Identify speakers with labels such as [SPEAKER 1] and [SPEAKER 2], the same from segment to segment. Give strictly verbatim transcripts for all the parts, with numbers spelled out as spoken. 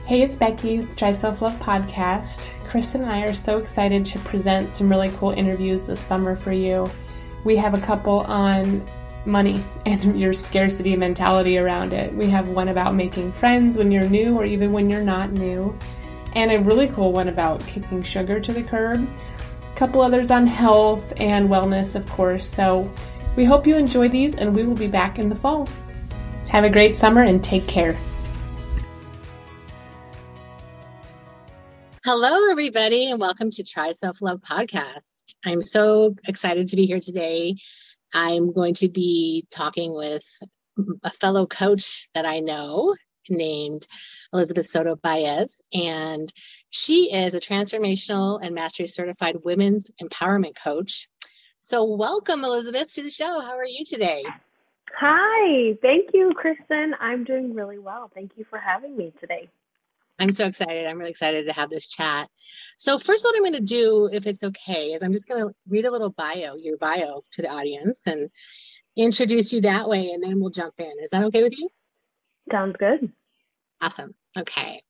[SPEAKER 1] Hey, it's Becky with the Try Self Love podcast. Kristen and I are so excited to present some really cool interviews this summer for you. We have a couple on money and your scarcity mentality around it. We have one about making friends when you're new or even when you're not new, and a really cool one about kicking sugar to the curb. A couple others on health and wellness, of course. So we hope you enjoy these, and we will be back in the fall. Have a great summer and take care.
[SPEAKER 2] Hello, everybody, and welcome to Try Self Love podcast. I'm so excited to be here today. I'm going to be talking with a fellow coach that I know named Elizabeth Soto Baez, and she is a transformational and mastery certified women's empowerment coach. So welcome, Elizabeth, to the show. How are you today?
[SPEAKER 3] Hi, thank you, Kristen. I'm doing really well. Thank you for having me today.
[SPEAKER 2] I'm so excited. I'm really excited to have this chat. So first, what I'm going to do, if it's okay, is I'm just going to read a little bio, your bio to the audience and introduce you that way, and then we'll jump in. Is that okay with you?
[SPEAKER 3] Sounds good.
[SPEAKER 2] Awesome. Okay.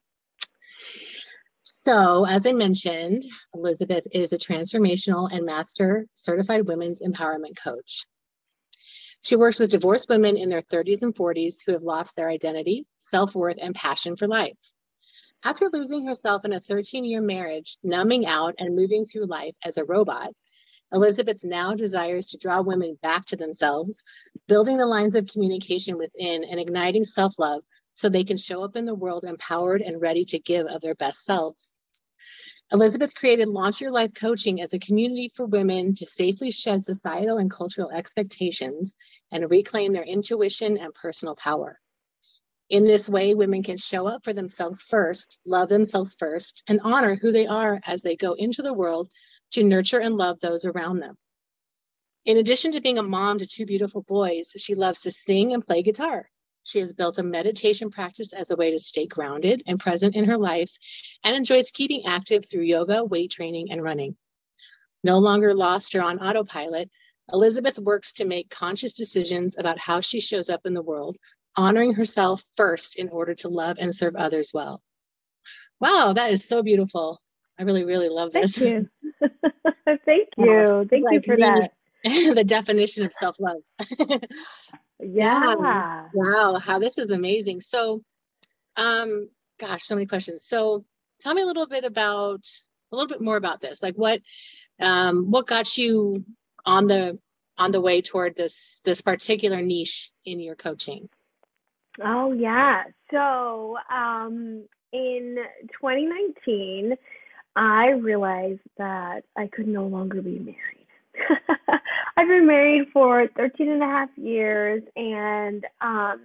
[SPEAKER 2] So as I mentioned, Elizabeth is a transformational and master certified women's empowerment coach. She works with divorced women in their thirties and forties who have lost their identity, self-worth, and passion for life. After losing herself in a thirteen-year marriage, numbing out, and moving through life as a robot, Elizabeth now desires to draw women back to themselves, building the lines of communication within and igniting self-love so they can show up in the world empowered and ready to give of their best selves. Elizabeth created Launch Your Life Coaching as a community for women to safely shed societal and cultural expectations and reclaim their intuition and personal power. In this way, women can show up for themselves first, love themselves first, and honor who they are as they go into the world to nurture and love those around them. In addition to being a mom to two beautiful boys, she loves to sing and play guitar. She has built a meditation practice as a way to stay grounded and present in her life and enjoys keeping active through yoga, weight training, and running. No longer lost or on autopilot, Elizabeth works to make conscious decisions about how she shows up in the world, honoring herself first in order to love and serve others well. Wow, that is so beautiful. I really, really love this.
[SPEAKER 3] Thank you. Thank you. Thank
[SPEAKER 2] like
[SPEAKER 3] you for
[SPEAKER 2] the,
[SPEAKER 3] that.
[SPEAKER 2] the definition of self-love.
[SPEAKER 3] Yeah.
[SPEAKER 2] yeah. Wow, how this is amazing. So, um, gosh, so many questions. So tell me a little bit about, a little bit more about this. Like what, um, what got you on the, on the way toward this, this particular niche in your coaching?
[SPEAKER 3] Oh, yeah. So um, in twenty nineteen, I realized that I could no longer be married. I've been married for thirteen and a half years, and um,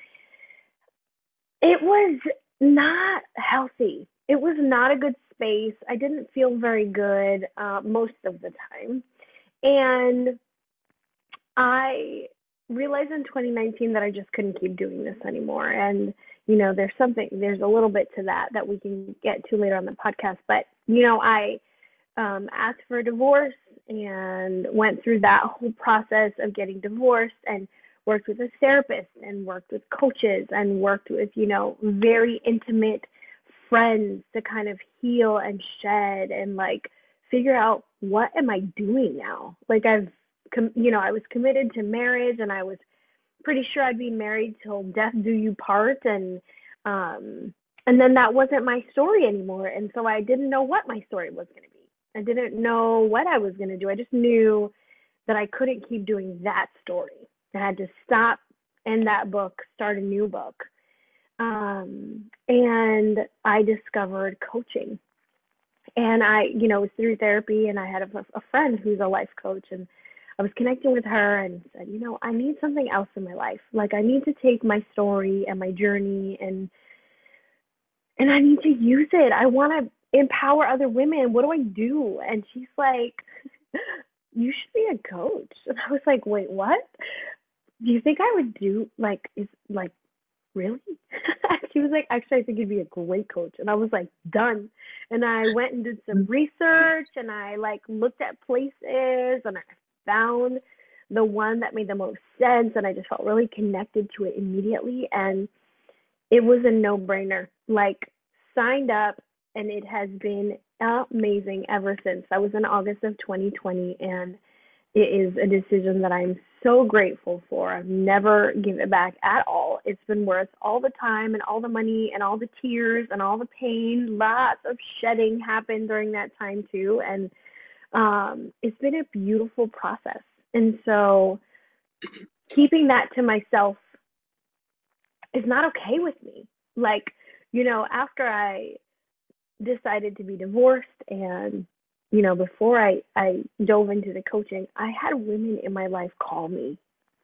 [SPEAKER 3] it was not healthy. It was not a good space. I didn't feel very good uh, most of the time. And I realized in twenty nineteen that I just couldn't keep doing this anymore. And, you know, there's something, there's a little bit to that that we can get to later on the podcast. But, you know, I um, asked for a divorce and went through that whole process of getting divorced and worked with a therapist and worked with coaches and worked with, you know, very intimate friends to kind of heal and shed and like figure out what am I doing now? Like I've you know, I was committed to marriage and I was pretty sure I'd be married till death do you part. And, um, and then that wasn't my story anymore. And so I didn't know what my story was going to be. I didn't know what I was going to do. I just knew that I couldn't keep doing that story. I had to stop in that book, start a new book. Um, and I discovered coaching. And I, you know, it was through therapy, and I had a, a friend who's a life coach, and I was connecting with her and said, you know, I need something else in my life. Like I need to take my story and my journey and and I need to use it. I want to empower other women. What do I do? And she's like, you should be a coach. And I was like, wait, what? Do you think I would do like is like really? She was like, actually, I think you'd be a great coach. And I was like, done. And I went and did some research and I like looked at places and I found the one that made the most sense. And I just felt really connected to it immediately. And it was a no-brainer. Like signed up, and it has been amazing ever since. That was in August of twenty twenty, and it is a decision that I'm so grateful for. I've never given it back at all. It's been worth all the time and all the money and all the tears and all the pain. Lots of shedding happened during that time too, and um, it's been a beautiful process. And so keeping that to myself is not okay with me. Like, you know, after I decided to be divorced and, you know, before I, I dove into the coaching, I had women in my life call me,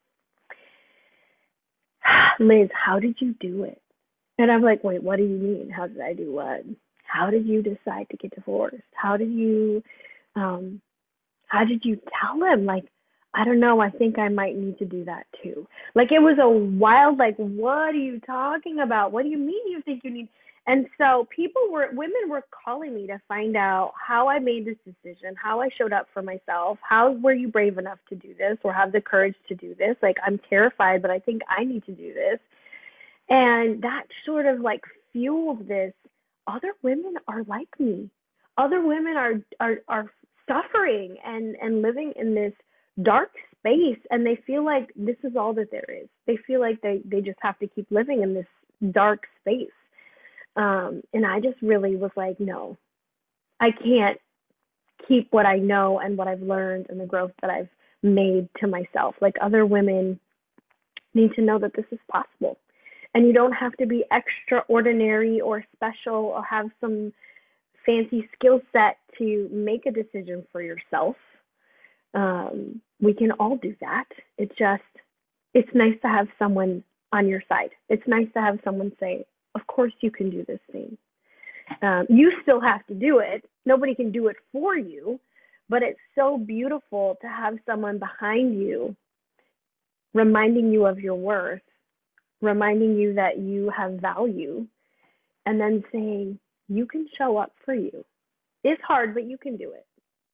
[SPEAKER 3] Liz, how did you do it? And I'm like, wait, what do you mean? How did I do what? How did you decide to get divorced? How did you, um, how did you tell him? Like, I don't know. I think I might need to do that too. Like, it was a wild, like, what are you talking about? What do you mean you think you need? And so people were, women were calling me to find out how I made this decision, how I showed up for myself. How were you brave enough to do this or have the courage to do this? Like, I'm terrified, but I think I need to do this. And that sort of like fueled this. Other women are like me. Other women are, are, are suffering and, and living in this dark space, and they feel like this is all that there is. They feel like they, they just have to keep living in this dark space. Um, and I just really was like, no, I can't keep what I know and what I've learned and the growth that I've made to myself. Like, other women need to know that this is possible. And you don't have to be extraordinary or special or have some fancy skill set to make a decision for yourself. Um, we can all do that. It's just, it's nice to have someone on your side. It's nice to have someone say, of course you can do this thing. Um, you still have to do it. Nobody can do it for you, but it's so beautiful to have someone behind you reminding you of your worth, reminding you that you have value, and then saying, you can show up for you. It's hard, but you can do it.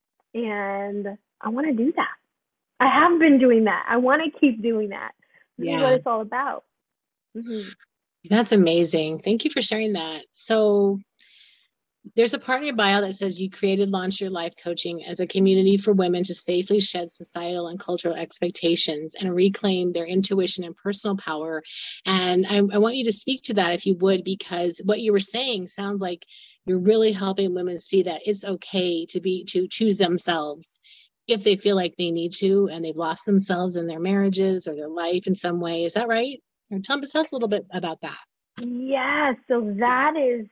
[SPEAKER 3] And I want to do that. I have been doing that. I want to keep doing that. This
[SPEAKER 2] Yeah.
[SPEAKER 3] is what it's all about. Mm-hmm.
[SPEAKER 2] That's amazing. Thank you for sharing that. So there's a part in your bio that says you created Launch Your Life Coaching as a community for women to safely shed societal and cultural expectations and reclaim their intuition and personal power. And I, I want you to speak to that if you would, because what you were saying sounds like you're really helping women see that it's okay to be, to choose themselves if they feel like they need to, and they've lost themselves in their marriages or their life in some way. Is that right? Or tell us a little bit about that.
[SPEAKER 3] Yeah, so that is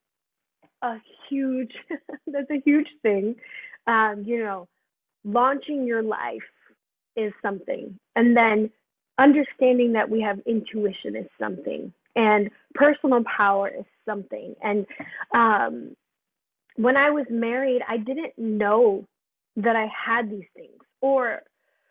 [SPEAKER 3] a huge, that's a huge thing. Um, you know, launching your life is something. And then understanding that we have intuition is something. And personal power is something. And um, when I was married, I didn't know that I had these things, or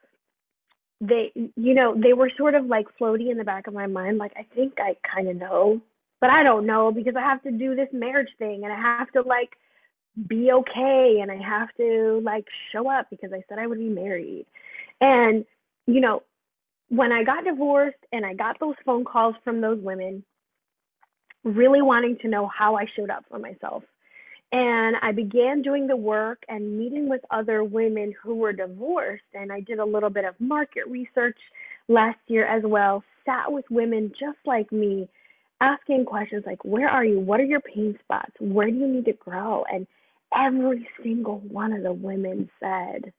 [SPEAKER 3] they, you know, they were sort of like floating in the back of my mind. Like, I think I kind of know, but I don't know because I have to do this marriage thing and I have to like be okay. And I have to like show up because I said I would be married. And, you know, when I got divorced and I got those phone calls from those women, really wanting to know how I showed up for myself. And I began doing the work and meeting with other women who were divorced. And I did a little bit of market research last year as well, sat with women just like me, asking questions like, where are you? What are your pain spots? Where do you need to grow? And every single one of the women said,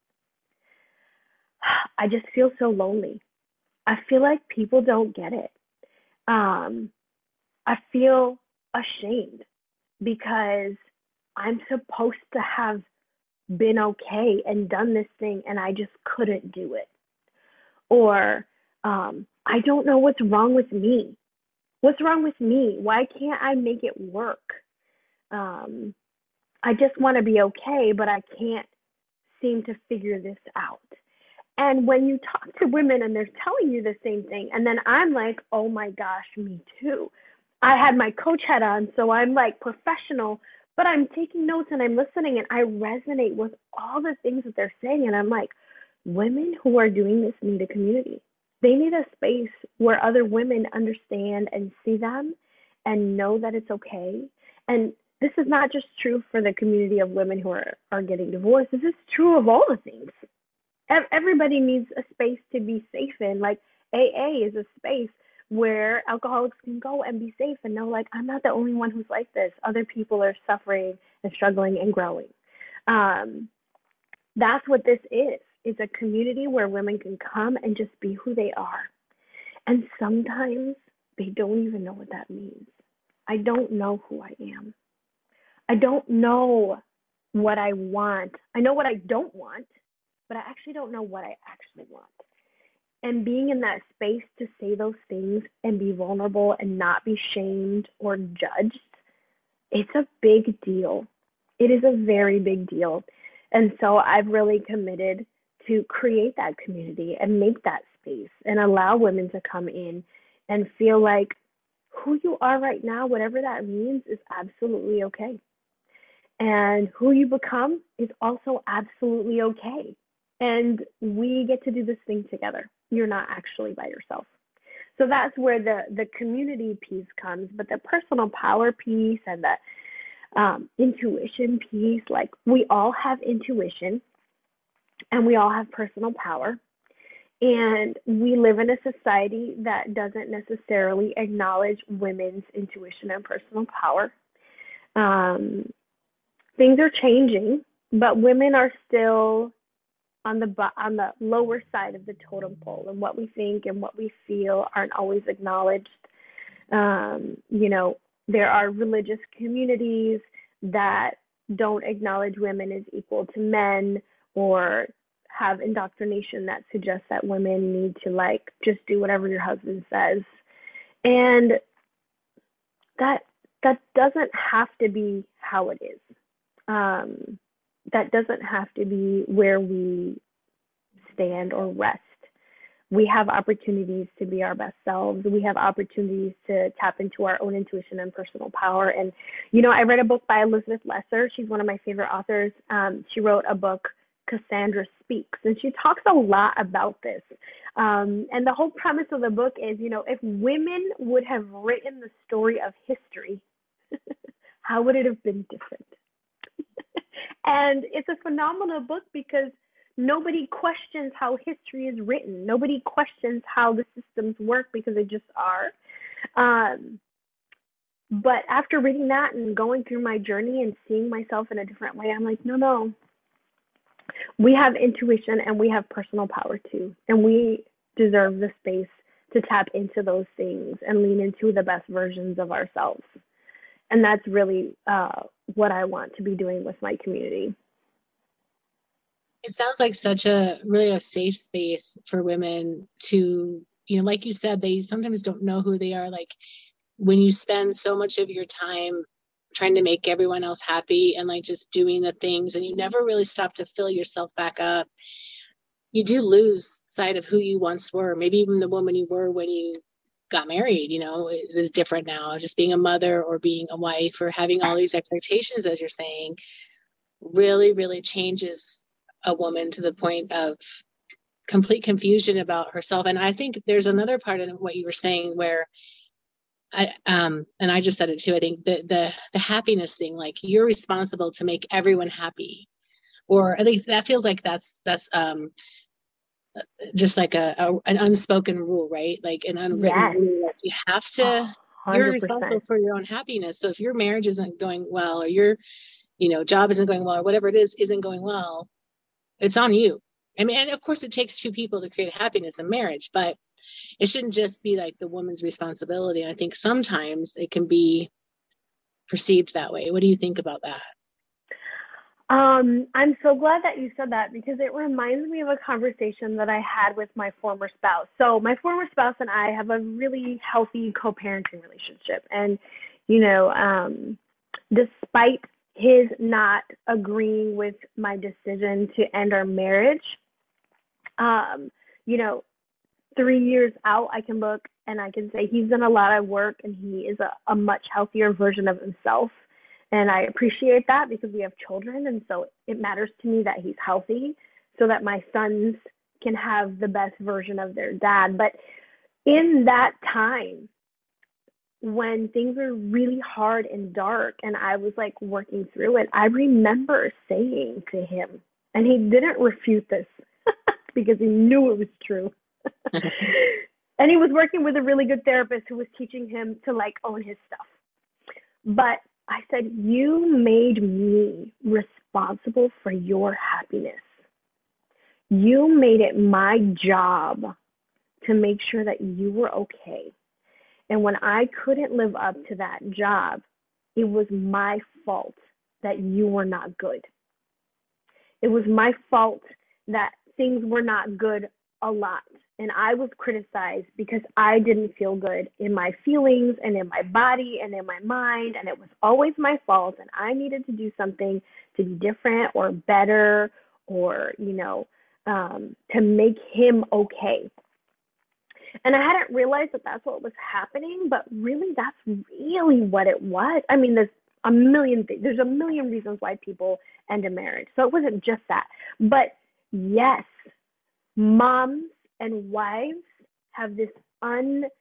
[SPEAKER 3] I just feel so lonely. I feel like people don't get it. Um, I feel ashamed because I'm supposed to have been okay and done this thing and I just couldn't do it. Or um, I don't know what's wrong with me. What's wrong with me? Why can't I make it work? Um, I just want to be okay, but I can't seem to figure this out. And when you talk to women and they're telling you the same thing, and then I'm like, oh my gosh, me too. I had my coach hat on, so I'm like professional, but I'm taking notes and I'm listening and I resonate with all the things that they're saying. And I'm like, women who are doing this need a community. They need a space where other women understand and see them and know that it's okay And this is not just true for the community of women who are, are getting divorced. This is true of all the things. Everybody needs a space to be safe in. Like A A is a space where alcoholics can go and be safe and know, like, I'm not the only one who's like this. Other people are suffering and struggling and growing. Um, that's what this is. It's a community where women can come and just be who they are. And sometimes they don't even know what that means. I don't know who I am. I don't know what I want. I know what I don't want, but I actually don't know what I actually want. And being in that space to say those things and be vulnerable and not be shamed or judged, it's a big deal. It is a very big deal. And so I've really committed to create that community and make that space and allow women to come in and feel like who you are right now, whatever that means, is absolutely okay. And who you become is also absolutely okay. And we get to do this thing together. You're not actually by yourself. So that's where the, the community piece comes. But the personal power piece and the um, intuition piece, like we all have intuition and we all have personal power. And we live in a society that doesn't necessarily acknowledge women's intuition and personal power. Um, things are changing, but women are still on the on the lower side of the totem pole, and what we think and what we feel aren't always acknowledged. Um, you know, there are religious communities that don't acknowledge women as equal to men, or have indoctrination that suggests that women need to like just do whatever your husband says. And that that doesn't have to be how it is. Um, that doesn't have to be where we stand or rest. We have opportunities to be our best selves. We have opportunities to tap into our own intuition and personal power. And, you know, I read a book by Elizabeth Lesser. She's one of my favorite authors. Um, she wrote a book, Cassandra Speaks, and she talks a lot about this. Um, and the whole premise of the book is, you know, if women would have written the story of history, how would it have been different? And it's a phenomenal book because nobody questions how history is written. Nobody questions how the systems work because they just are. Um, but after reading that and going through my journey and seeing myself in a different way, I'm like, no, no. We have intuition and we have personal power too. And we deserve the space to tap into those things and lean into the best versions of ourselves. And that's really uh, what I want to be doing with my community.
[SPEAKER 2] It sounds like such a really a safe space for women to, you know, like you said, they sometimes don't know who they are. Like when you spend so much of your time trying to make everyone else happy and like just doing the things, and you never really stop to fill yourself back up, you do lose sight of who you once were. Maybe even the woman you were when you got married, you know, is, is different now. Just being a mother or being a wife or having all these expectations, as you're saying, really, really changes a woman to the point of complete confusion about herself. And I think there's another part of what you were saying where I, um, and I just said it too, I think the, the, the happiness thing, like you're responsible to make everyone happy, or at least that feels like that's, that's, um, just like a, a an unspoken rule, right? Like an unwritten
[SPEAKER 3] Yes.
[SPEAKER 2] rule. Like you have to,
[SPEAKER 3] one hundred percent.
[SPEAKER 2] You're responsible for your own happiness. So if your marriage isn't going well, or your, you know, job isn't going well, or whatever it is, isn't going well, it's on you. I mean, and of course it takes two people to create happiness in marriage, but it shouldn't just be like the woman's responsibility. And I think sometimes it can be perceived that way. What do you think about that?
[SPEAKER 3] Um, I'm so glad that you said that because it reminds me of a conversation that I had with my former spouse. So my former spouse and I have a really healthy co-parenting relationship. And, you know, um, despite his not agreeing with my decision to end our marriage, um, you know, three years out, I can look and I can say he's done a lot of work and he is a, a much healthier version of himself. And I appreciate that because we have children. And so it matters to me that he's healthy so that my sons can have the best version of their dad. But in that time, when things were really hard and dark and I was like working through it, I remember saying to him, and he didn't refute this because he knew it was true. And he was working with a really good therapist who was teaching him to like own his stuff. But I said, you made me responsible for your happiness. You made it my job to make sure that you were okay. And when I couldn't live up to that job, it was my fault that you were not good. It was my fault that things were not good a lot. And I was criticized because I didn't feel good in my feelings and in my body and in my mind. And it was always my fault. And I needed to do something to be different or better or, you know, um, to make him okay. And I hadn't realized that that's what was happening, but really that's really what it was. I mean, there's a million things. There's a million reasons why people end a marriage. So it wasn't just that. But yes, moms and wives have this unspoken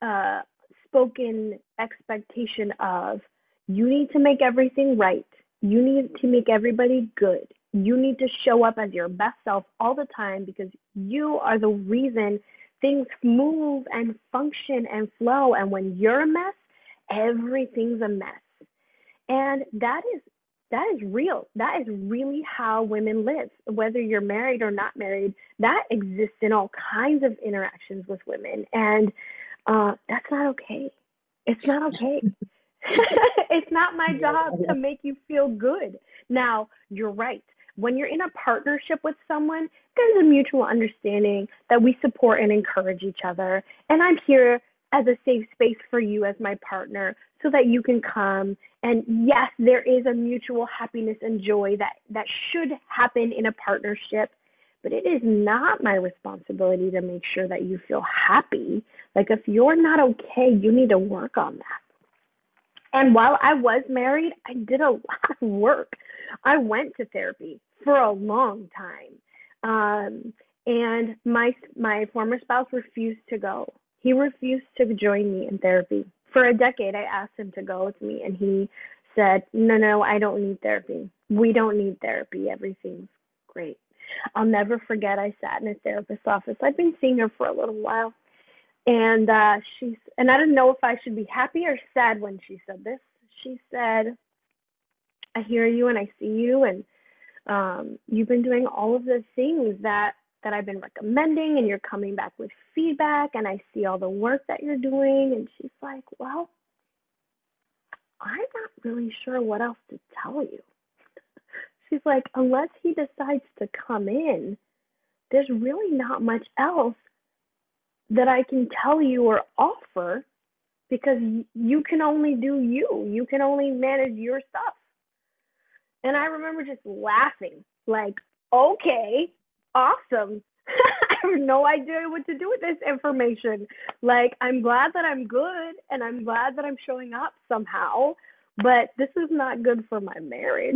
[SPEAKER 3] expectation of you need to make everything right. You need to make everybody good. You need to show up as your best self all the time because you are the reason things move and function and flow. And when you're a mess, everything's a mess. And that is that is real. That is really how women live. Whether you're married or not married, that exists in all kinds of interactions with women. And uh, that's not okay. It's not okay. It's not my job to make you feel good. Now, you're right. When you're in a partnership with someone, there's a mutual understanding that we support and encourage each other. And I'm here as a safe space for you as my partner so that you can come. And yes, there is a mutual happiness and joy that, that should happen in a partnership, but it is not my responsibility to make sure that you feel happy. Like if you're not okay, you need to work on that. And while I was married, I did a lot of work. I went to therapy for a long time. Um, and my my former spouse refused to go. He refused to join me in therapy. For a decade, I asked him to go with me, and he said, no, no, I don't need therapy. We don't need therapy. Everything's great. I'll never forget, I sat in a therapist's office. I've been seeing her for a little while. And uh, she's, and I didn't know if I should be happy or sad when she said this. She said, I hear you and I see you, and um, you've been doing all of the things that, that I've been recommending, and you're coming back with feedback, and I see all the work that you're doing. And she's like, well, I'm not really sure what else to tell you. She's like, unless he decides to come in, there's really not much else that I can tell you or offer because you can only do you. You can only manage your stuff. And I remember just laughing, like, okay, awesome. I have no idea what to do with this information. Like, I'm glad that I'm good and I'm glad that I'm showing up somehow, but this is not good for my marriage.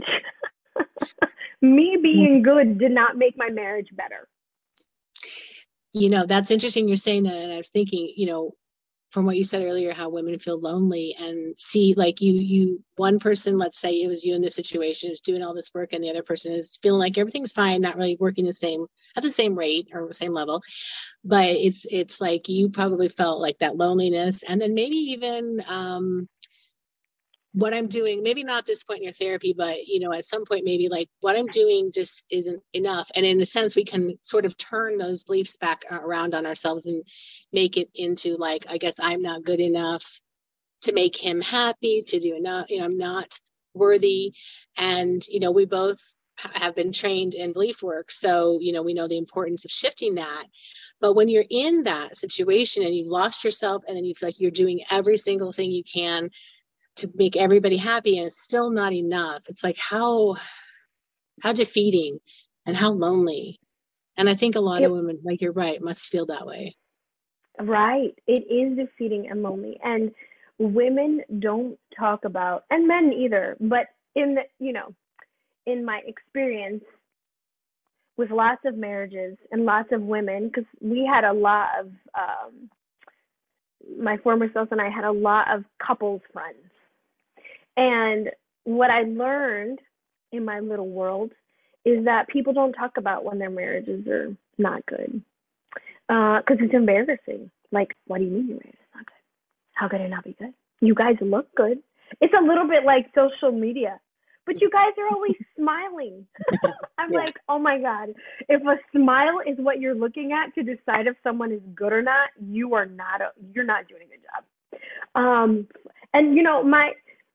[SPEAKER 3] Me being good did not make my marriage better.
[SPEAKER 2] You know, that's interesting you're saying that. And I was thinking, you know, from what you said earlier, how women feel lonely and see like you, you, one person, let's say it was you in this situation is doing all this work and the other person is feeling like everything's fine, not really working the same at the same rate or same level. But it's, it's like you probably felt like that loneliness. And then maybe even, um, what I'm doing, maybe not at this point in your therapy, but, you know, at some point, maybe like what I'm doing just isn't enough. And in a sense, we can sort of turn those beliefs back around on ourselves and make it into like, I guess I'm not good enough to make him happy, to do enough, you know, I'm not worthy. And, you know, we both have been trained in belief work. So, you know, we know the importance of shifting that. But when you're in that situation and you've lost yourself and then you feel like you're doing every single thing you can to make everybody happy and it's still not enough. It's like how, how defeating and how lonely. And I think a lot
[SPEAKER 3] it,
[SPEAKER 2] of women, like you're right, must feel that way.
[SPEAKER 3] Right. It is defeating and lonely. And women don't talk about, and men either, but in the, you know, in my experience with lots of marriages and lots of women, because we had a lot of, um, my former spouse and I had a lot of couples friends. And what I learned in my little world is that people don't talk about when their marriages are not good. Because uh, it's embarrassing. Like, what do you mean your marriage is not good? How could it not be good? You guys look good. It's a little bit like social media. But you guys are always smiling. I'm yeah. like, oh my God. If a smile is what you're looking at to decide if someone is good or not, you are not, a, you're not doing a good job. Um, and you know, my,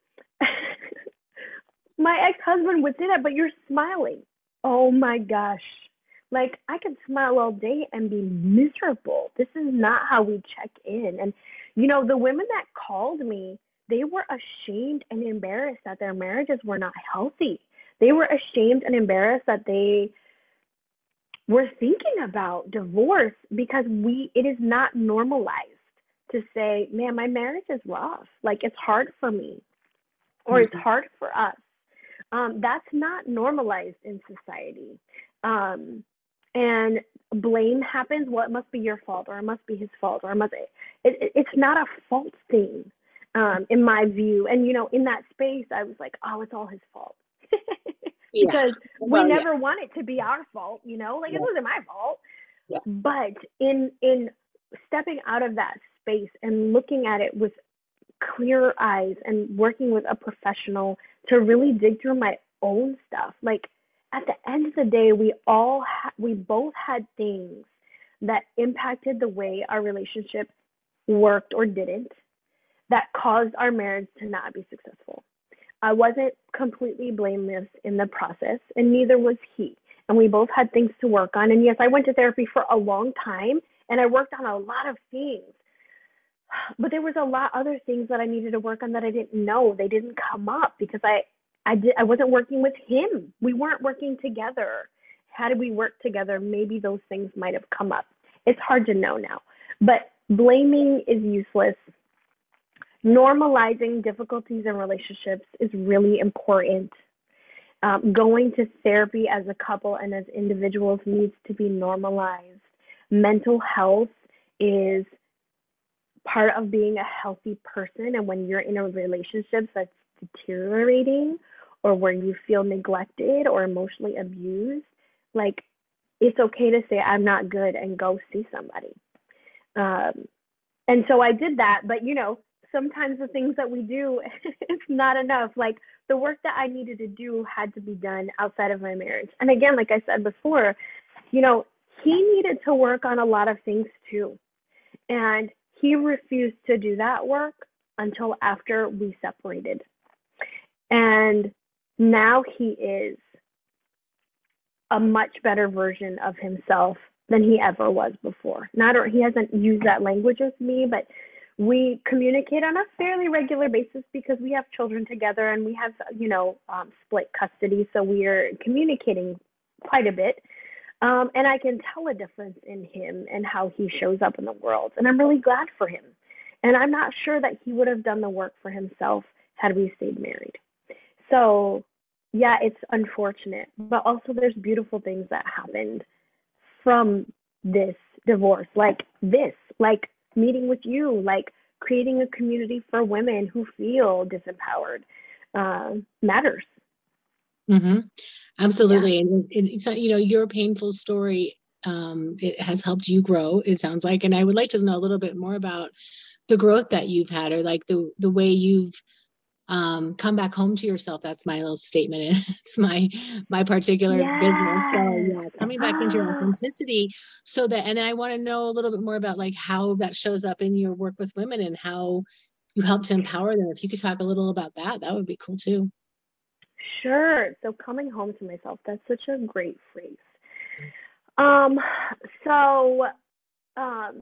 [SPEAKER 3] my ex-husband would say that, but you're smiling. Oh my gosh. Like, I could smile all day and be miserable. This is not how we check in. And, you know, the women that called me, they were ashamed and embarrassed that their marriages were not healthy. They were ashamed and embarrassed that they were thinking about divorce because we, it is not normalized to say, man, my marriage is rough. Like, it's hard for me, or mm-hmm. it's hard for us. Um, that's not normalized in society. Um, and blame happens. Well, it must be your fault, or it must be his fault, or it must, it, it, it's not a fault thing. Um, in my view. And, you know, in that space, I was like, oh, it's all his fault. Because yeah. well, we never yeah. want it to be our fault, you know, like yeah. it wasn't my fault. Yeah. But in, in stepping out of that space and looking at it with clear eyes and working with a professional to really dig through my own stuff, like at the end of the day, we all, ha- we both had things that impacted the way our relationship worked or didn't, that caused our marriage to not be successful. I wasn't completely blameless in the process, and neither was he. And we both had things to work on. And yes, I went to therapy for a long time, and I worked on a lot of things. But there was a lot other things that I needed to work on that I didn't know. They didn't come up because I, I, did, I wasn't working with him. We weren't working together. Had we worked together, maybe those things might have come up. It's hard to know now. But blaming is useless. Normalizing difficulties in relationships is really important. Um, going to therapy as a couple and as individuals needs to be normalized. Mental health is part of being a healthy person. And when you're in a relationship that's deteriorating, or where you feel neglected or emotionally abused, like, it's okay to say, I'm not good, and go see somebody. Um, and so I did that, but you know, sometimes the things that we do, it's not enough. Like, the work that I needed to do had to be done outside of my marriage. And again, like I said before, you know, he needed to work on a lot of things too. And he refused to do that work until after we separated. And now he is a much better version of himself than he ever was before. Not, or he hasn't used that language with me, but we communicate on a fairly regular basis because we have children together, and we have, you know, um, split custody. So we are communicating quite a bit. Um, and I can tell a difference in him and how he shows up in the world. And I'm really glad for him. And I'm not sure that he would have done the work for himself had we stayed married. So yeah, it's unfortunate, but also there's beautiful things that happened from this divorce, like this, like meeting with you, like creating a community for women who feel disempowered, uh, matters.
[SPEAKER 2] Mm-hmm. Absolutely. Yeah. And it's, you know, your painful story, um, it has helped you grow, it sounds like. And I would like to know a little bit more about the growth that you've had, or like the, the way you've um, come back home to yourself. That's my little statement. It's my, my particular yes. business. So yeah, coming back into your authenticity, so that, and then I want to know a little bit more about like how that shows up in your work with women and how you help to empower them. If you could talk a little about that, that would be cool too.
[SPEAKER 3] Sure. So coming home to myself, that's such a great phrase. Um, so, um,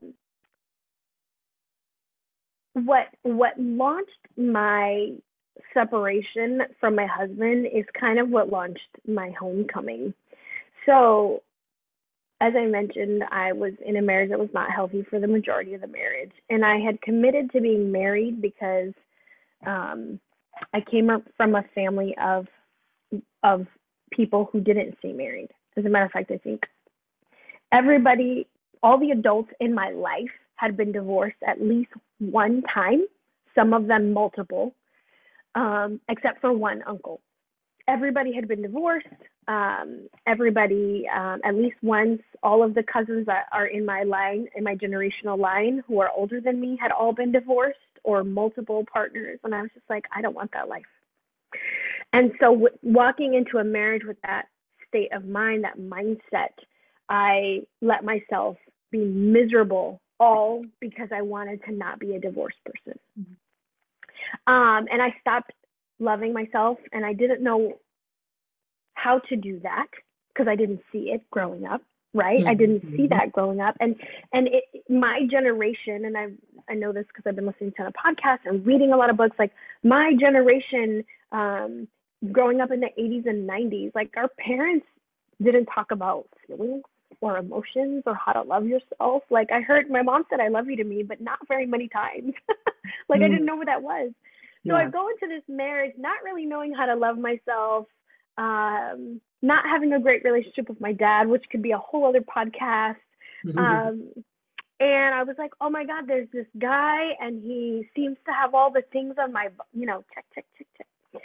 [SPEAKER 3] what, what launched my separation from my husband is kind of what launched my homecoming. So, as I mentioned, I was in a marriage that was not healthy for the majority of the marriage. And I had committed to being married because, um, I came up from a family of of people who didn't stay married. As a matter of fact, I think everybody, all the adults in my life had been divorced at least one time, some of them multiple, um, except for one uncle. Everybody had been divorced. Um, everybody, um, at least once, all of the cousins that are in my line, in my generational line, who are older than me, had all been divorced or multiple partners. And I was just like, I don't want that life. And so w- walking into a marriage with that state of mind, that mindset, I let myself be miserable, all because I wanted to not be a divorced person. Mm-hmm. Um, and I stopped loving myself, and I didn't know how to do that because I didn't see it growing up, right? Mm-hmm. I didn't see that growing up. And and it, my generation, and I I know this because I've been listening to a podcast and reading a lot of books, like my generation, um, growing up in the eighties and nineties, like our parents didn't talk about feelings or emotions or how to love yourself. Like I heard my mom said, I love you to me, but not very many times. like mm. I didn't know what that was. So yeah. I go into this marriage not really knowing how to love myself, um, not having a great relationship with my dad, which could be a whole other podcast. Mm-hmm. Um, and I was like, oh my God, there's this guy and he seems to have all the things on my, you know, check, check, check, check.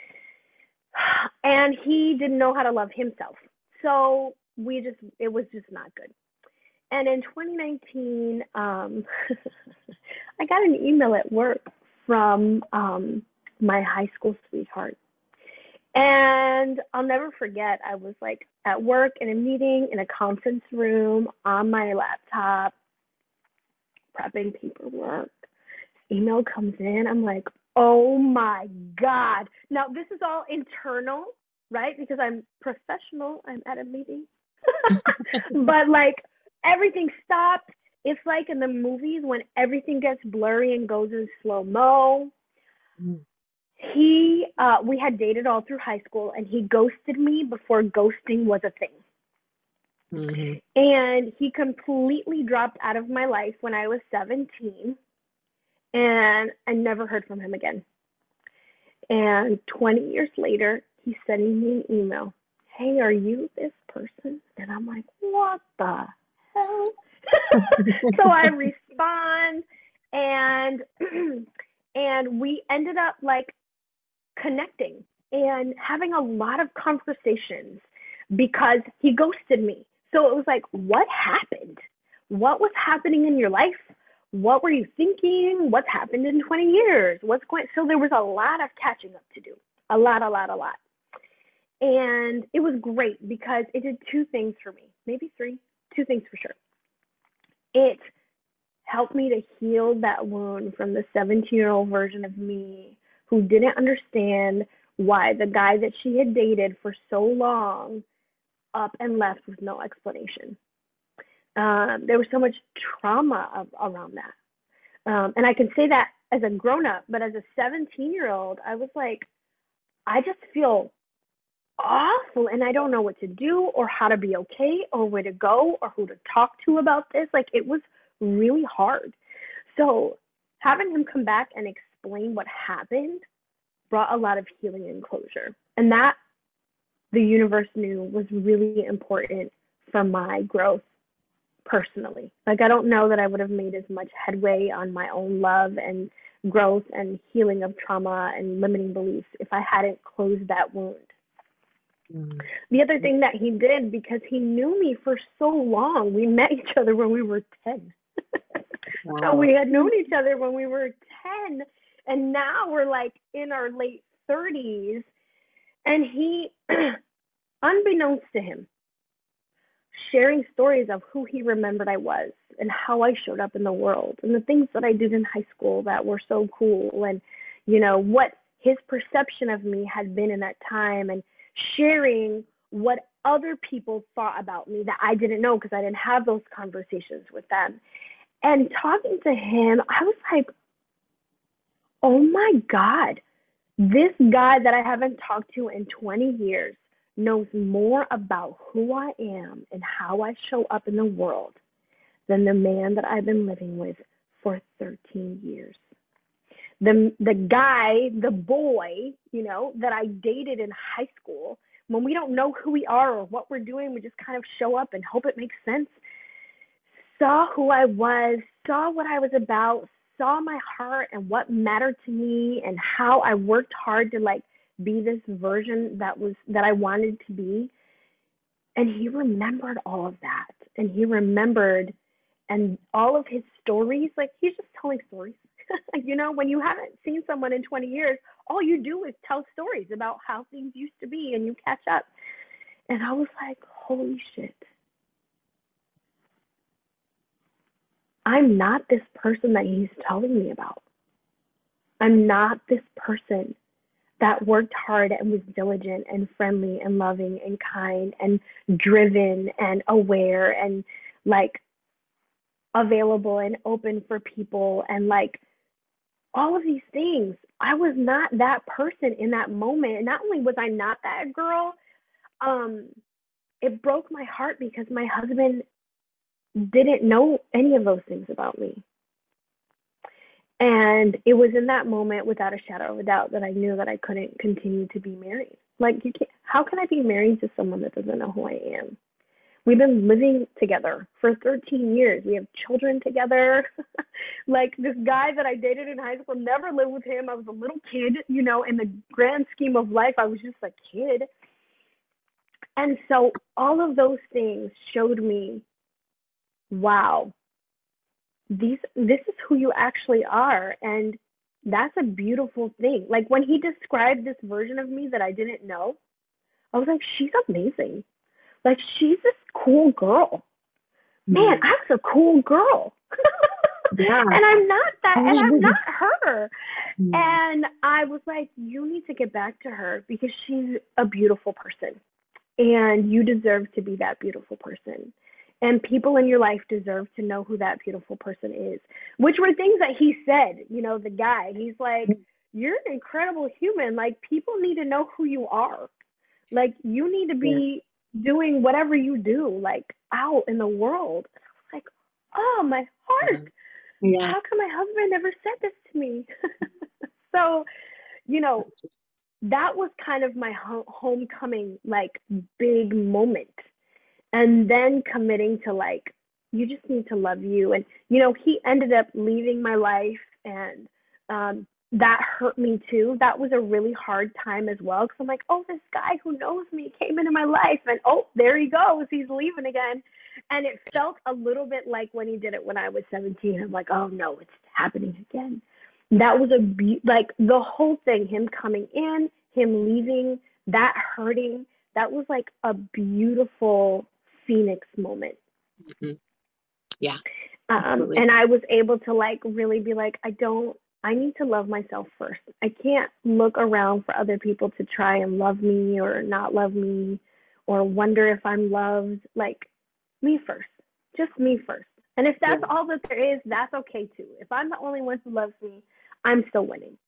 [SPEAKER 3] And he didn't know how to love himself. So we just, it was just not good. And in twenty nineteen, um, I got an email at work from um, my high school sweetheart. And I'll never forget, I was like at work in a meeting in a conference room on my laptop, prepping paperwork. Email comes in. I'm like, oh my God. Now, this is all internal, right? Because I'm professional. I'm at a meeting. But like everything stopped. It's like in the movies when everything gets blurry and goes in slow-mo. Mm. He, uh, we had dated all through high school, and he ghosted me before ghosting was a thing. Mm-hmm. And he completely dropped out of my life when I was seventeen, and I never heard from him again. And twenty years later, he's sending me an email. Hey, are you this person? And I'm like, what the hell? So I respond, and and we ended up like connecting and having a lot of conversations because he ghosted me. So it was like, what happened? What was happening in your life? What were you thinking? What's happened in twenty years? What's going? So there was a lot of catching up to do. A lot, a lot, a lot. And it was great because it did two things for me, maybe three, two things for sure. It helped me to heal that wound from the seventeen-year-old version of me who didn't understand why the guy that she had dated for so long up and left with no explanation. Um, there was so much trauma of, around that. Um, and I can say that as a grown-up, but as a seventeen-year-old, I was like, I just feel awful and I don't know what to do or how to be okay or where to go or who to talk to about this. Like it was really hard. So having him come back and explain what happened brought a lot of healing and closure. And that the universe knew was really important for my growth personally. Like I don't know that I would have made as much headway on my own love and growth and healing of trauma and limiting beliefs if I hadn't closed that wound. Mm. The other thing that he did, because he knew me for so long, we met each other when we were ten. Wow. So we had known each other when we were ten, and now we're like in our late thirties, and he, unbeknownst to him, sharing stories of who he remembered I was and how I showed up in the world and the things that I did in high school that were so cool, and you know what his perception of me had been in that time, and sharing what other people thought about me that I didn't know because I didn't have those conversations with them. And talking to him, I was like, oh my God, this guy that I haven't talked to in twenty years knows more about who I am and how I show up in the world than the man that I've been living with for thirteen years. The the guy, the boy, you know, that I dated in high school, when we don't know who we are or what we're doing, we just kind of show up and hope it makes sense, saw who I was, saw what I was about, saw my heart and what mattered to me and how I worked hard to like be this version that was that I wanted to be. And he remembered all of that. And he remembered and all of his stories, like he's just telling stories. You know, when you haven't seen someone in twenty years, all you do is tell stories about how things used to be and you catch up. And I was like, holy shit. I'm not this person that he's telling me about. I'm not this person that worked hard and was diligent and friendly and loving and kind and driven and aware and like available and open for people and like all of these things. I was not that person in that moment. And not only was I not that girl, um, it broke my heart because my husband didn't know any of those things about me. And it was in that moment, without a shadow of a doubt, that I knew that I couldn't continue to be married. Like, you can't, how can I be married to someone that doesn't know who I am? We've been living together for thirteen years. We have children together. Like, this guy that I dated in high school, never lived with him. I was a little kid, you know, in the grand scheme of life, I was just a kid. And so all of those things showed me, wow, these this is who you actually are. And that's a beautiful thing. Like, when he described this version of me that I didn't know, I was like, she's amazing. Like, she's this cool girl. Man, I was a cool girl.
[SPEAKER 2] Yeah.
[SPEAKER 3] And I'm not that, and I'm not her.
[SPEAKER 2] Mm.
[SPEAKER 3] And I was like, you need to get back to her because she's a beautiful person. And you deserve to be that beautiful person. And people in your life deserve to know who that beautiful person is, which were things that he said, you know, the guy. He's like, you're an incredible human. Like, people need to know who you are. Like, you need to be yeah. doing whatever you do, like, out in the world. I was like, oh, my heart.
[SPEAKER 2] Yeah.
[SPEAKER 3] How come my husband never said this to me? So, you know, that was kind of my ho- homecoming, like, big moment. And then committing to, like, you just need to love you. And, you know, he ended up leaving my life, and um, that hurt me too. That was a really hard time as well, because I'm like, oh, this guy who knows me came into my life, and oh, there he goes. He's leaving again. And it felt a little bit like when he did it when I was seventeen. I'm like, oh, no, it's happening again. That was a, be- like, the whole thing, him coming in, him leaving, that hurting, that was like a beautiful Phoenix moment.
[SPEAKER 2] Mm-hmm. Yeah.
[SPEAKER 3] Um, and I was able to like really be like, I don't, I need to love myself first. I can't look around for other people to try and love me or not love me or wonder if I'm loved. Like, me first, just me first. And if that's yeah. all that there is, that's okay too. If I'm the only one who loves me, I'm still winning.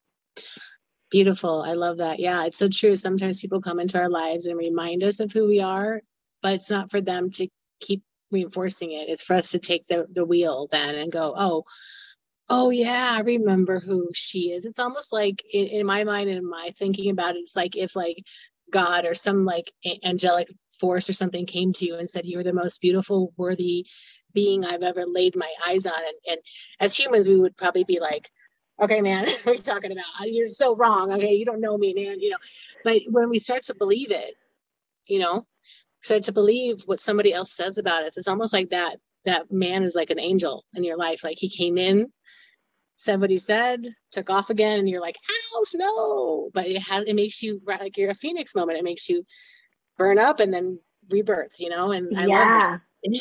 [SPEAKER 2] Beautiful. I love that. Yeah, it's so true. Sometimes people come into our lives and remind us of who we are, but it's not for them to keep reinforcing it. It's for us to take the, the wheel then and go, oh, oh yeah, I remember who she is. It's almost like in, in my mind and my thinking about it, it's like if like God or some like angelic force or something came to you and said, you are the most beautiful, worthy being I've ever laid my eyes on. And, and as humans, we would probably be like, okay, man, what are you talking about? You're so wrong. Okay, you don't know me, man. You know, but when we start to believe it, you know, start to believe what somebody else says about us, it's almost like that that man is like an angel in your life. Like he came in, said what he said, took off again, and you're like, ouch, no. But it has it makes you like you're a phoenix moment. It makes you burn up and then rebirth, you know. And I
[SPEAKER 3] yeah.
[SPEAKER 2] love that.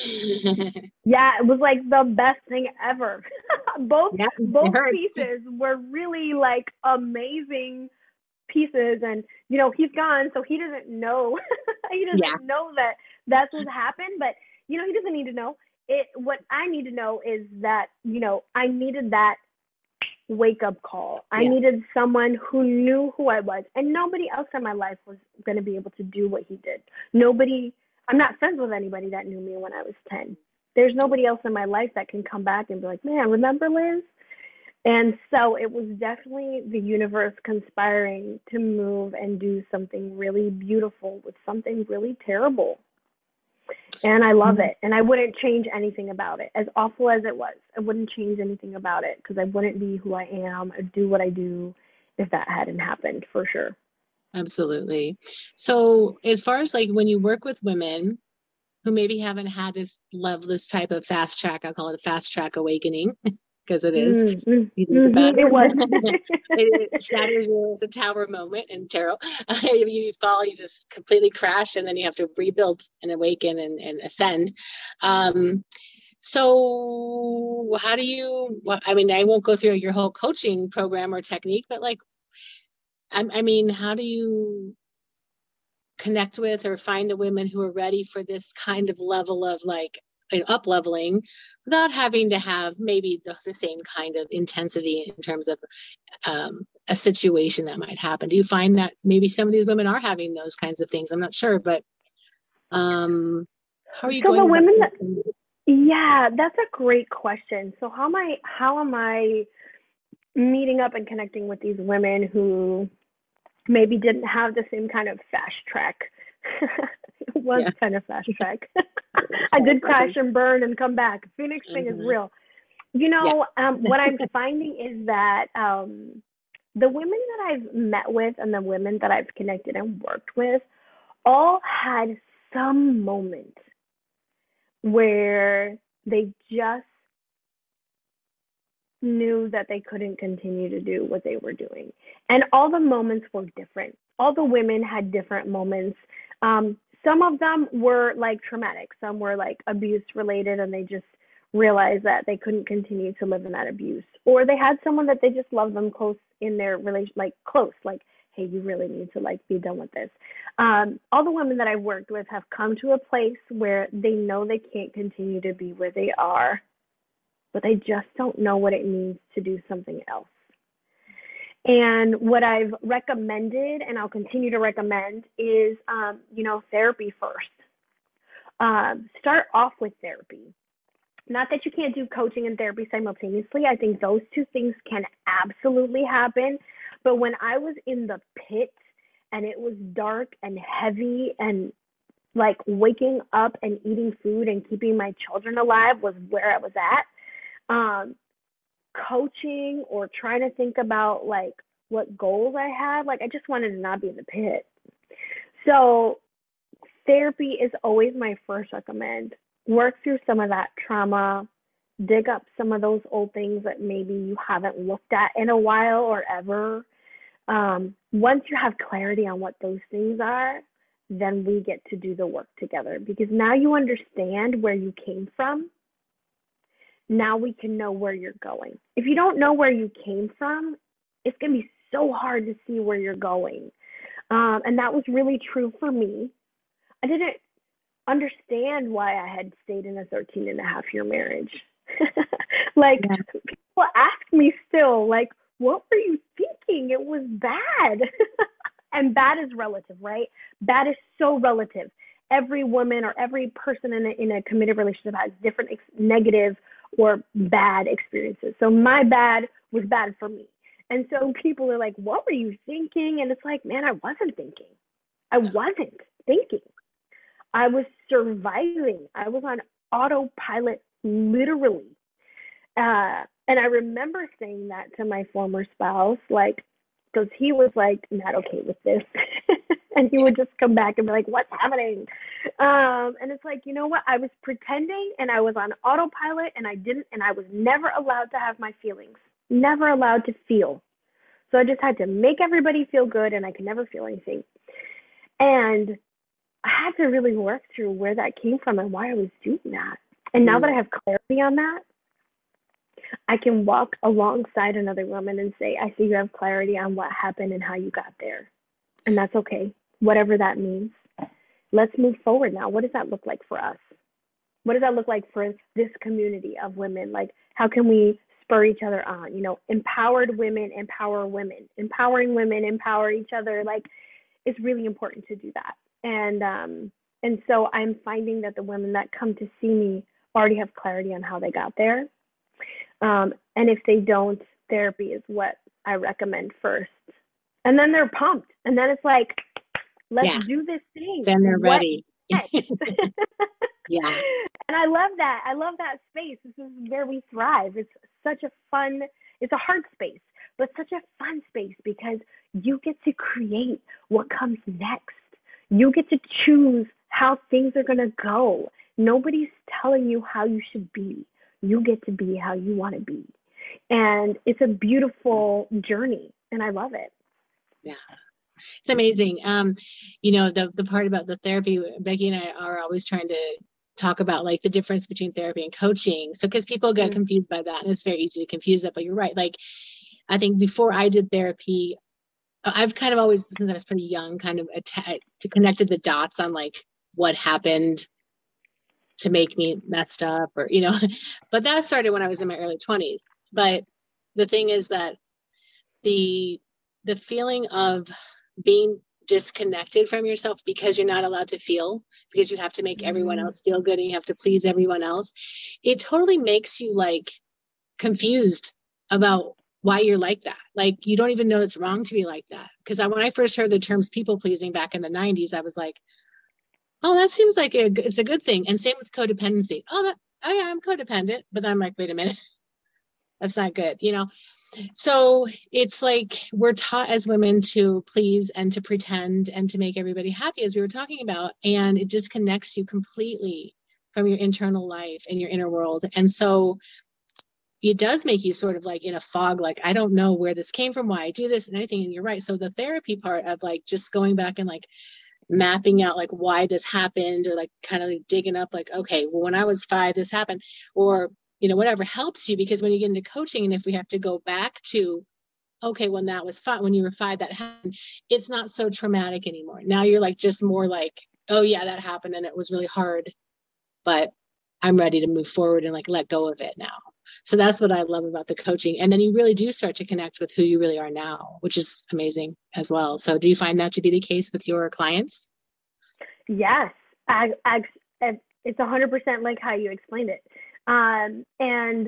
[SPEAKER 3] Yeah, it was like the best thing ever. both
[SPEAKER 2] yeah,
[SPEAKER 3] both pieces were really like amazing pieces, and you know he's gone, so he doesn't know. he doesn't yeah. know that that's what happened, but you know he doesn't need to know it. What I need to know is that you know I needed that wake up call. I yeah. needed someone who knew who I was, and nobody else in my life was going to be able to do what he did. Nobody. I'm not friends with anybody that knew me when I was ten. There's nobody else in my life that can come back and be like, man, remember Liz? And so it was definitely the universe conspiring to move and do something really beautiful with something really terrible. And I love
[SPEAKER 2] Mhm.
[SPEAKER 3] it. And I wouldn't change anything about it. As awful as it was, I wouldn't change anything about it because I wouldn't be who I am or do what I do if that hadn't happened, for sure.
[SPEAKER 2] Absolutely. So as far as like when you work with women who maybe haven't had this level, this type of fast track, I'll call it a fast track awakening because it is.
[SPEAKER 3] Mm, mm,
[SPEAKER 2] You think about
[SPEAKER 3] mhm, it was.
[SPEAKER 2] it, it shatters you as a tower moment in tarot. You fall, you just completely crash, and then you have to rebuild and awaken and, and ascend. Um, so how do you, well, I mean, I won't go through your whole coaching program or technique, but like, I, I mean, how do you connect with or find the women who are ready for this kind of level of like up leveling without having to have maybe the, the same kind of intensity in terms of um, a situation that might happen? Do you find that maybe some of these women are having those kinds of things? I'm not sure, but um, how are you
[SPEAKER 3] So the
[SPEAKER 2] going about
[SPEAKER 3] women that,
[SPEAKER 2] connecting?
[SPEAKER 3] yeah, that's a great question. So how am I, how am I meeting up and connecting with these women who maybe didn't have the same kind of fast track? It was
[SPEAKER 2] Yeah.
[SPEAKER 3] kind of fast track. I did crash and burn and come back. Phoenix thing is
[SPEAKER 2] Mhm.
[SPEAKER 3] real. You
[SPEAKER 2] Yeah.
[SPEAKER 3] know, um, what I'm finding is that um, the women that I've met with and the women that I've connected and worked with all had some moment where they just knew that they couldn't continue to do what they were doing. And all the moments were different. All the women had different moments. Um, some of them were like traumatic, some were like abuse related, and they just realized that they couldn't continue to live in that abuse. Or they had someone that they just loved them close in their relation, like close, like, hey, you really need to like be done with this. Um, all the women that I've worked with have come to a place where they know they can't continue to be where they are, but they just don't know what it means to do something else. And what I've recommended, and I'll continue to recommend, is, um, you know, therapy first. Um, start off with therapy. Not that you can't do coaching and therapy simultaneously. I think those two things can absolutely happen. But when I was in the pit and it was dark and heavy and like waking up and eating food and keeping my children alive was where I was at. Um, coaching or trying to think about like what goals I had, like I just wanted to not be in the pit. So therapy is always my first recommend. Work through some of that trauma, dig up some of those old things that maybe you haven't looked at in a while or ever. Um, once you have clarity on what those things are, then we get to do the work together because now you understand where you came from. Now we can know where you're going. If you don't know where you came from, it's going to be so hard to see where you're going. Um, and that was really true for me. I didn't understand why I had stayed in a thirteen and a half year marriage. Like, yeah. People ask me still, like, what were you thinking? It was bad. And bad is relative, right? Bad is so relative. Every woman or every person in a, in a committed relationship has different ex- negative or bad experiences. So my bad was bad for me. And so people are like, what were you thinking? And it's like, man, I wasn't thinking. I wasn't thinking. I was surviving. I was on autopilot, literally. Uh, and I remember saying that to my former spouse, like, because he was like not okay with this. And he would just come back and be like, what's happening? Um, and it's like, you know what? I was pretending and I was on autopilot and I didn't, and I was never allowed to have my feelings, never allowed to feel. So I just had to make everybody feel good and I could never feel anything. And I had to really work through where that came from and why I was doing that. And now that I have clarity on that, I can walk alongside another woman and say, I see you have clarity on what happened and how you got there. And that's okay, whatever that means. Let's move forward now. What does that look like for us? What does that look like for this community of women? Like, how can we spur each other on? You know, empowered women empower women. Empowering women empower each other. Like, it's really important to do that. And um, and so I'm finding that the women that come to see me already have clarity on how they got there. Um, and if they don't, therapy is what I recommend first. And then they're pumped. And then it's like, let's yeah. do this thing.
[SPEAKER 2] Then they're
[SPEAKER 3] what,
[SPEAKER 2] ready.
[SPEAKER 3] Hey.
[SPEAKER 2] Yeah.
[SPEAKER 3] And I love that. I love that space. This is where we thrive. It's such a fun, it's a hard space, but such a fun space because you get to create what comes next. You get to choose how things are going to go. Nobody's telling you how you should be. You get to be how you want to be. And it's a beautiful journey, and I love it.
[SPEAKER 2] Yeah. It's amazing. Um, you know, the the part about the therapy, Becky and I are always trying to talk about like the difference between therapy and coaching. So, because people get mm-hmm. confused by that, and it's very easy to confuse that, but you're right. Like, I think before I did therapy, I've kind of always, since I was pretty young, kind of att- connected the dots on like what happened to make me messed up or, you know, but that started when I was in my early twenties. But the thing is that the, the feeling of being disconnected from yourself because you're not allowed to feel, because you have to make mm-hmm. everyone else feel good and you have to please everyone else, it totally makes you like confused about why you're like that. Like, you don't even know it's wrong to be like that. Because I, when I first heard the terms people pleasing back in the nineties, I was like, oh, that seems like a, it's a good thing. And same with codependency. Oh, that, oh yeah, I'm codependent. But I'm like, wait a minute, that's not good, you know? So it's like we're taught as women to please and to pretend and to make everybody happy, as we were talking about. And it disconnects you completely from your internal life and your inner world. And so it does make you sort of like in a fog, like, I don't know where this came from, why I do this and anything. And you're right. So the therapy part of like just going back and like mapping out like why this happened, or like kind of like digging up like, okay, well, when I was five, this happened, or, you know, whatever helps you. Because when you get into coaching, and if we have to go back to, okay, when that was five, when you were five, that happened, it's not so traumatic anymore. Now you're like, just more like, oh yeah, that happened and it was really hard, but I'm ready to move forward and like let go of it now. So that's what I love about the coaching. And then you really do start to connect with who you really are now, which is amazing as well. So do you find that to be the case with your clients?
[SPEAKER 3] Yes. I, I, it's one hundred percent like how you explained it. Um, and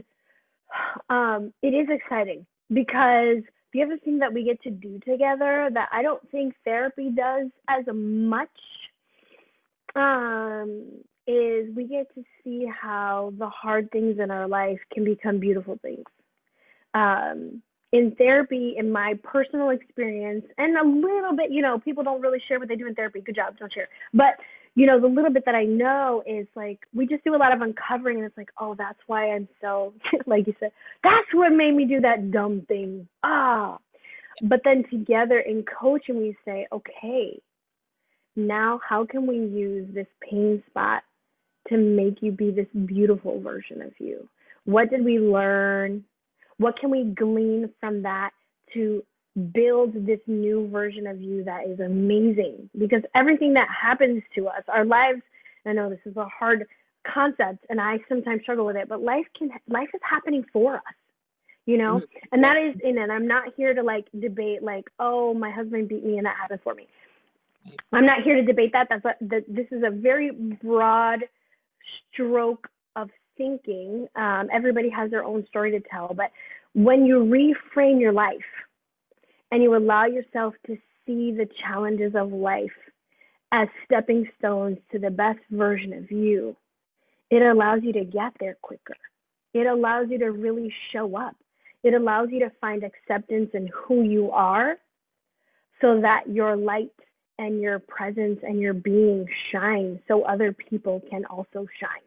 [SPEAKER 3] um, it is exciting because the other thing that we get to do together that I don't think therapy does as much um, is we get to see how the hard things in our life can become beautiful things. Um, in therapy, in my personal experience, and a little bit, you know, people don't really share what they do in therapy. Good job, don't share. But, you know, the little bit that I know is like, we just do a lot of uncovering, and it's like, oh, that's why I'm so, like you said, that's what made me do that dumb thing. Ah. But then together in coaching, we say, okay, now how can we use this pain spot to make you be this beautiful version of you? What did we learn? What can we glean from that to build this new version of you that is amazing? Because everything that happens to us, our lives, I know this is a hard concept and I sometimes struggle with it, but life can, life is happening for us, you know? And that is in it. I'm not here to like debate like, oh, my husband beat me and that happened for me. I'm not here to debate that. That's what, that this is a very broad stroke of thinking. Um, everybody has their own story to tell, but when you reframe your life and you allow yourself to see the challenges of life as stepping stones to the best version of you, it allows you to get there quicker. It allows you to really show up. It allows you to find acceptance in who you are so that your light and your presence and your being shine so other people can also shine.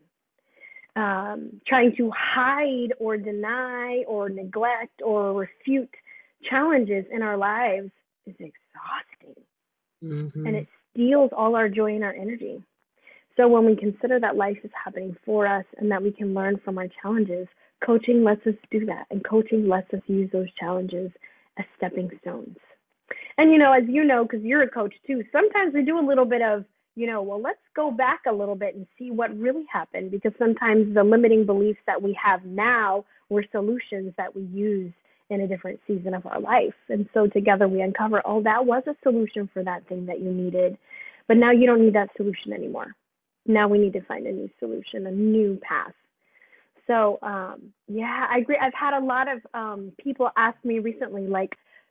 [SPEAKER 3] Um, trying to hide or deny or neglect or refute challenges in our lives is exhausting. Mm-hmm. And it steals all our joy and our energy. So when we consider that life is happening for us and that we can learn from our challenges, coaching lets us do that. And coaching lets us use those challenges as stepping stones. And, you know, as you know, because you're a coach too, sometimes we do a little bit of, you know, well, let's go back a little bit and see what really happened, because sometimes the limiting beliefs that we have now were solutions that we used in a different season of our life. And so together we uncover, oh, that was a solution for that thing that you needed, but now you don't need that solution anymore. Now we need to find a new solution, a new path. So, um, yeah, I agree. I've had a lot of um, people ask me recently, like,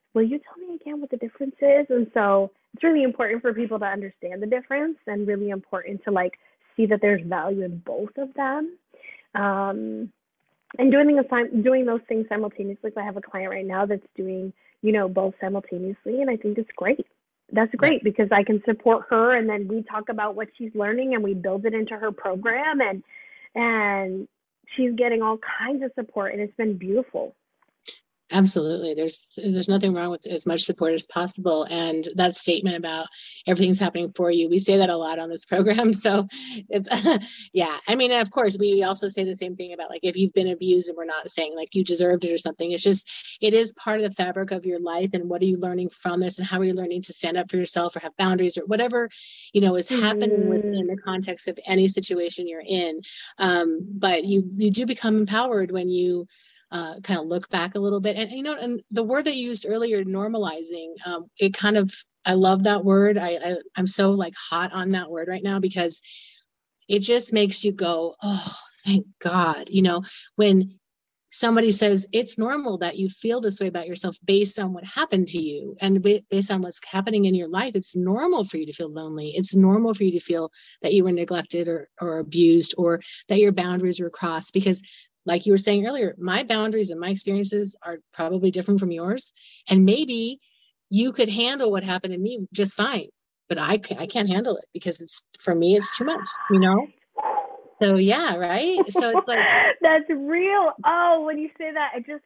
[SPEAKER 3] will you tell me again what the difference is? And so it's really important for people to understand the difference, and really important to like see that there's value in both of them. Um, and doing the doing those things simultaneously. I have a client right now that's doing, you know, both simultaneously, and I think it's great. That's great yeah. because I can support her, and then we talk about what she's learning, and we build it into her program, and and she's getting all kinds of support, and it's been beautiful.
[SPEAKER 2] Absolutely. There's there's nothing wrong with as much support as possible. And that statement about everything's happening for you, we say that a lot on this program. So it's, yeah. I mean, of course, we also say the same thing about like, if you've been abused, and we're not saying like you deserved it or something. It's just, it is part of the fabric of your life. And what are you learning from this? And how are you learning to stand up for yourself or have boundaries or whatever, you know, is happening mm-hmm. within the context of any situation you're in. Um, but you, you do become empowered when you Uh, kind of look back a little bit. And, you know, and the word that you used earlier, normalizing, um, it kind of, I love that word. I, I, I'm so like hot on that word right now, because it just makes you go, oh, thank God. You know, when somebody says it's normal that you feel this way about yourself based on what happened to you and based on what's happening in your life, it's normal for you to feel lonely. It's normal for you to feel that you were neglected or, or abused, or that your boundaries were crossed, because like you were saying earlier, my boundaries and my experiences are probably different from yours. And maybe you could handle what happened to me just fine, but I, I can't handle it because it's, for me, it's too much, you know? So yeah, right? So it's like.
[SPEAKER 3] That's real. Oh, when you say that, it just,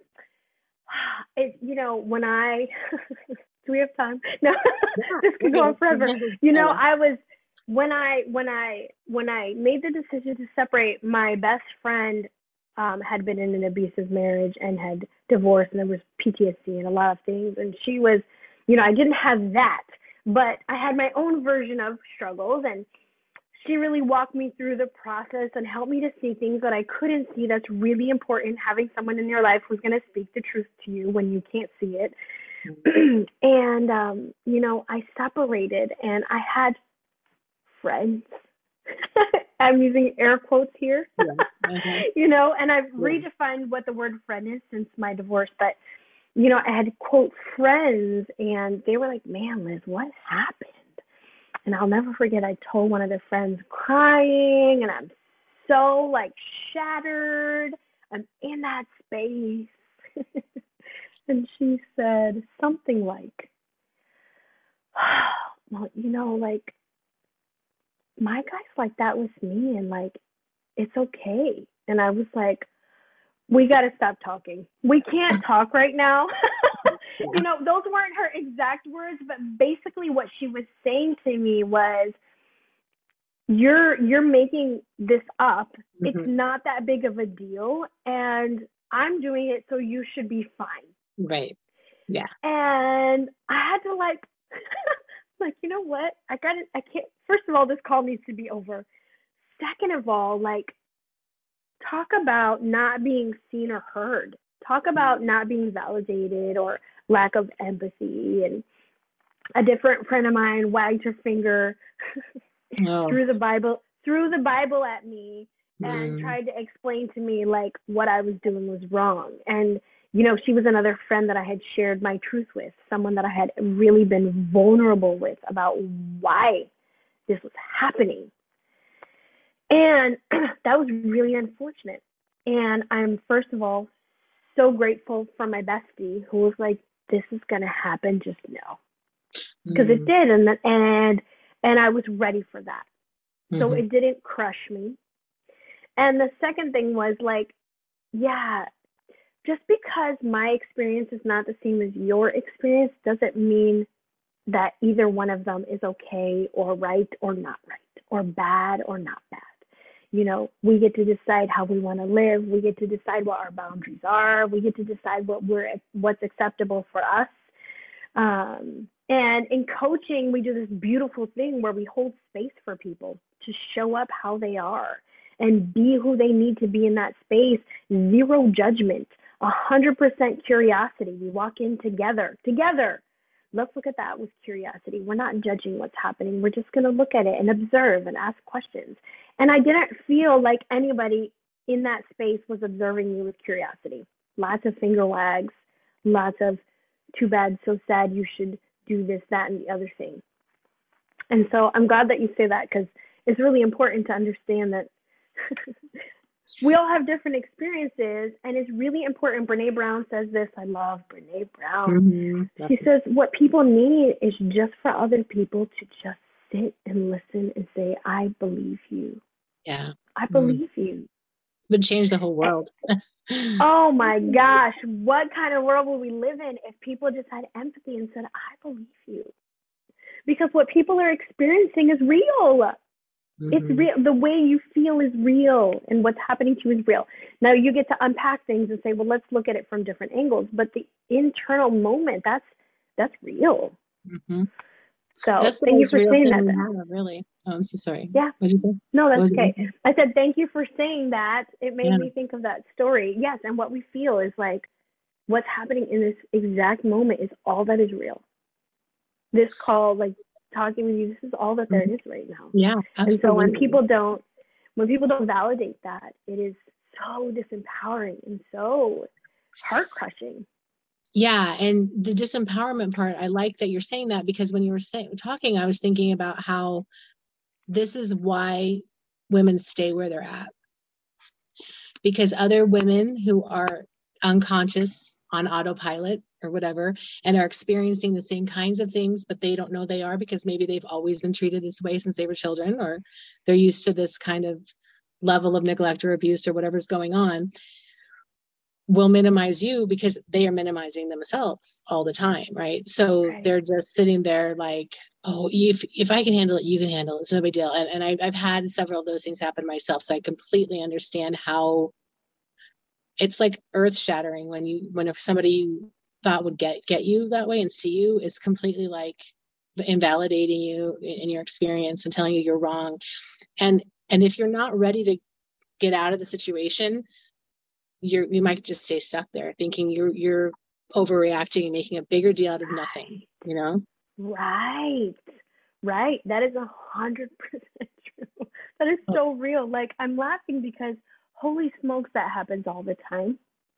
[SPEAKER 3] it, you know, when I, do we have time? No, yeah, this could go on forever. You know, I was, when I, when I, when I made the decision to separate, my best friend Um, had been in an abusive marriage and had divorced, and there was P T S D and a lot of things. And she was, you know, I didn't have that, but I had my own version of struggles, and she really walked me through the process and helped me to see things that I couldn't see. That's really important, having someone in your life who's going to speak the truth to you when you can't see it. Mm-hmm. And, um, you know, I separated, and I had friends. I'm using air quotes here, yeah. uh-huh. you know, and I've yeah. redefined what the word friend is since my divorce. But, you know, I had quote friends, and they were like, man, Liz, what happened? And I'll never forget, I told one of their friends crying, and I'm so like shattered. I'm in that space. And she said something like, oh, well, you know, like, my guy's like that with me, and like, it's okay. And I was like, we got to stop talking. We can't talk right now. You know, those weren't her exact words, but basically what she was saying to me was, you're, you're making this up. Mm-hmm. It's not that big of a deal. And I'm doing it, so you should be fine.
[SPEAKER 2] Right. Yeah.
[SPEAKER 3] And I had to like, like, you know what? I got it. I can't. First of all, this call needs to be over. Second of all, like, talk about not being seen or heard. Talk about not being validated or lack of empathy. And a different friend of mine wagged her finger oh. through the Bible, threw the Bible at me, and mm. tried to explain to me like what I was doing was wrong. And you know, she was another friend that I had shared my truth with, someone that I had really been vulnerable with about why this was happening. And that was really unfortunate. And I'm, first of all, so grateful for my bestie who was like, this is going to happen, just know. Because mm. it did. And, and, and I was ready for that. Mm-hmm. So it didn't crush me. And the second thing was like, yeah, just because my experience is not the same as your experience doesn't mean that either one of them is okay or right or not right, or bad or not bad. You know, we get to decide how we want to live. We get to decide what our boundaries are. We get to decide what we're, what's acceptable for us. Um, and in coaching, we do this beautiful thing where we hold space for people to show up how they are and be who they need to be in that space. Zero judgment. A hundred percent curiosity. We walk in together, together. Let's look at that with curiosity. We're not judging what's happening. We're just going to look at it and observe and ask questions. And I didn't feel like anybody in that space was observing me with curiosity. Lots of finger wags, lots of too bad, so sad, you should do this, that, and the other thing. And so I'm glad that you say that, because it's really important to understand that we all have different experiences, and it's really important. Brene Brown says this. I love Brene Brown.
[SPEAKER 2] Mm-hmm.
[SPEAKER 3] She says what people need is just for other people to just sit and listen and say, I believe you.
[SPEAKER 2] Yeah.
[SPEAKER 3] I believe mm. you.
[SPEAKER 2] Would change the whole world.
[SPEAKER 3] Oh my gosh. What kind of world would we live in if people just had empathy and said, I believe you? Because what people are experiencing is real. Mm-hmm. It's real. The way you feel is real, and what's happening to you is real. Now you get to unpack things and say, well, let's look at it from different angles. But the internal moment, that's that's real.
[SPEAKER 2] Mm-hmm.
[SPEAKER 3] So
[SPEAKER 2] that's
[SPEAKER 3] thank you for saying that.
[SPEAKER 2] Have, really. Oh, I'm so sorry.
[SPEAKER 3] Yeah.
[SPEAKER 2] What did you say?
[SPEAKER 3] No, that's okay. I said, thank you for saying that. It made
[SPEAKER 2] yeah.
[SPEAKER 3] me think of that story. Yes. And what we feel is like what's happening in this exact moment is all that is real. This call, like talking with you, this is all that there is right now.
[SPEAKER 2] Yeah, absolutely.
[SPEAKER 3] And so when people don't, when people don't validate that, it is so disempowering and so heart crushing.
[SPEAKER 2] Yeah. And the disempowerment part, I like that you're saying that, because when you were saying, talking, I was thinking about how this is why women stay where they're at. Because other women who are unconscious on autopilot or whatever, and are experiencing the same kinds of things, but they don't know they are, because maybe they've always been treated this way since they were children, or they're used to this kind of level of neglect or abuse or whatever's going on, will minimize you because they are minimizing themselves all the time, right? So right. They're just sitting there like, oh, if if I can handle it, you can handle it. It's no big deal. And, and I, I've had several of those things happen myself, so I completely understand how it's like earth shattering when you when if somebody you thought would get get you that way and see you is completely like invalidating you in, in your experience and telling you you're wrong. And and if you're not ready to get out of the situation, you're you might just stay stuck there thinking you're you're overreacting and making a bigger deal out of nothing, you know?
[SPEAKER 3] Right. Right. That is a hundred percent true. That is so real. Like, I'm laughing because holy smokes, that happens all the time.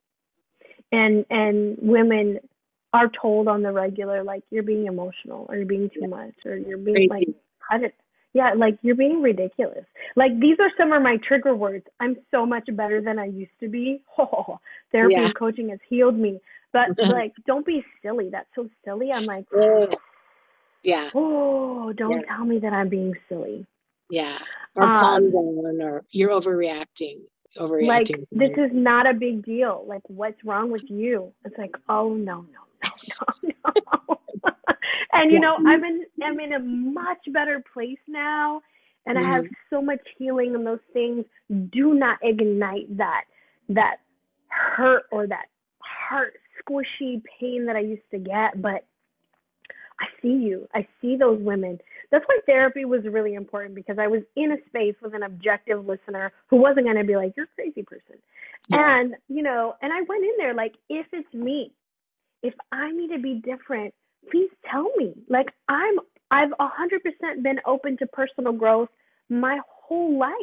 [SPEAKER 3] And and women are told on the regular, like, you're being emotional, or you're being too much, or you're being Crazy. like I don't, yeah, like you're being ridiculous. Like, these are some of my trigger words. I'm so much better than I used to be. Oh, therapy yeah. and coaching has healed me. But like, don't be silly. That's so silly. I'm like,
[SPEAKER 2] yeah.
[SPEAKER 3] Oh, don't
[SPEAKER 2] yeah.
[SPEAKER 3] tell me that I'm being silly.
[SPEAKER 2] Yeah. Or calm um, down, or you're overreacting. Overreacting.
[SPEAKER 3] Like, this is not a big deal. Like, what's wrong with you? It's like, oh no, no, no, no, no. And you yeah. know, I'm in I'm in a much better place now, and mm-hmm. I have so much healing, and those things do not ignite that that hurt or that heart squishy pain that I used to get. But I see you. I see those women. That's why therapy was really important, because I was in a space with an objective listener who wasn't going to be like, you're a crazy person. Yeah. And, you know, and I went in there like, if it's me, if I need to be different, please tell me. Like, I'm, I've one hundred percent been open to personal growth my whole life.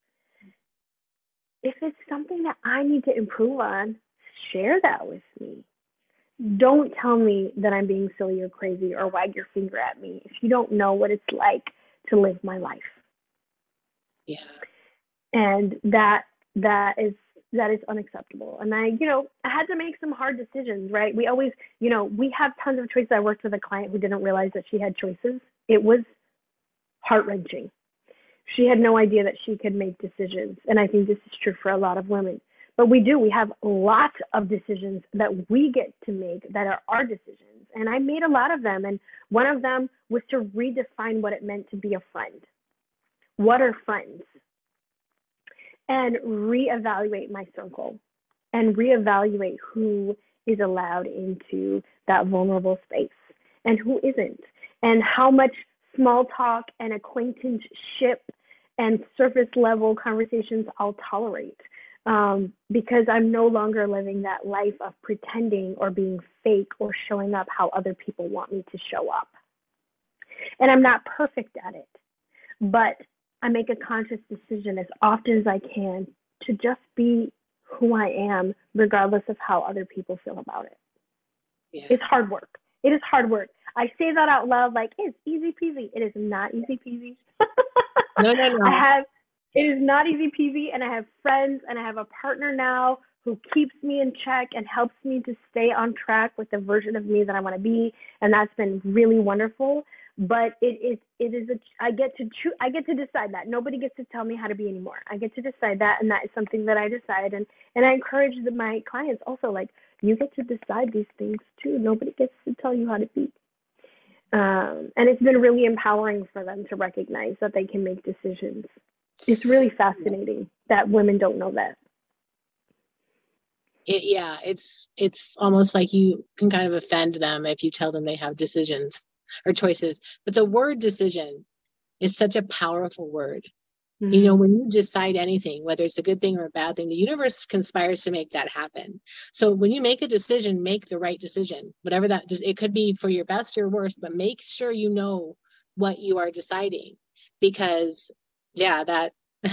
[SPEAKER 3] If it's something that I need to improve on, share that with me. Don't tell me that I'm being silly or crazy or wag your finger at me if you don't know what it's like to live my life.
[SPEAKER 2] Yeah.
[SPEAKER 3] And that that is that is unacceptable. And I, you know, I had to make some hard decisions, right? We always, you know, we have tons of choices. I worked with a client who didn't realize that she had choices. It was heart-wrenching. She had no idea that she could make decisions. And I think this is true for a lot of women. But we do. We have lots of decisions that we get to make that are our decisions. And I made a lot of them. And one of them was to redefine what it meant to be a friend. What are friends? And reevaluate my circle and reevaluate who is allowed into that vulnerable space and who isn't, and how much small talk and acquaintanceship and surface level conversations I'll tolerate. Um, because I'm no longer living that life of pretending or being fake or showing up how other people want me to show up. And I'm not perfect at it, but I make a conscious decision as often as I can to just be who I am, regardless of how other people feel about it.
[SPEAKER 2] Yeah.
[SPEAKER 3] It's hard work. It is hard work. I say that out loud like it's easy peasy. It is not easy peasy.
[SPEAKER 2] No, no, no.
[SPEAKER 3] I have, it is not easy peasy. And I have friends and I have a partner now who keeps me in check and helps me to stay on track with the version of me that I want to be. And that's been really wonderful. But it is, it is a, I get to choose, I get to decide that. Nobody gets to tell me how to be anymore. I get to decide that. And that is something that I decide. And, and I encourage the, my clients also, like, you get to decide these things too. Nobody gets to tell you how to be. Um, and it's been really empowering for them to recognize that they can make decisions. It's really fascinating that women don't know that.
[SPEAKER 2] It, yeah, it's it's almost like you can kind of offend them if you tell them they have decisions or choices. But the word decision is such a powerful word. Mm-hmm. You know, when you decide anything, whether it's a good thing or a bad thing, the universe conspires to make that happen. So when you make a decision, make the right decision, whatever that is. It could be for your best or worst, but make sure you know what you are deciding, because yeah, that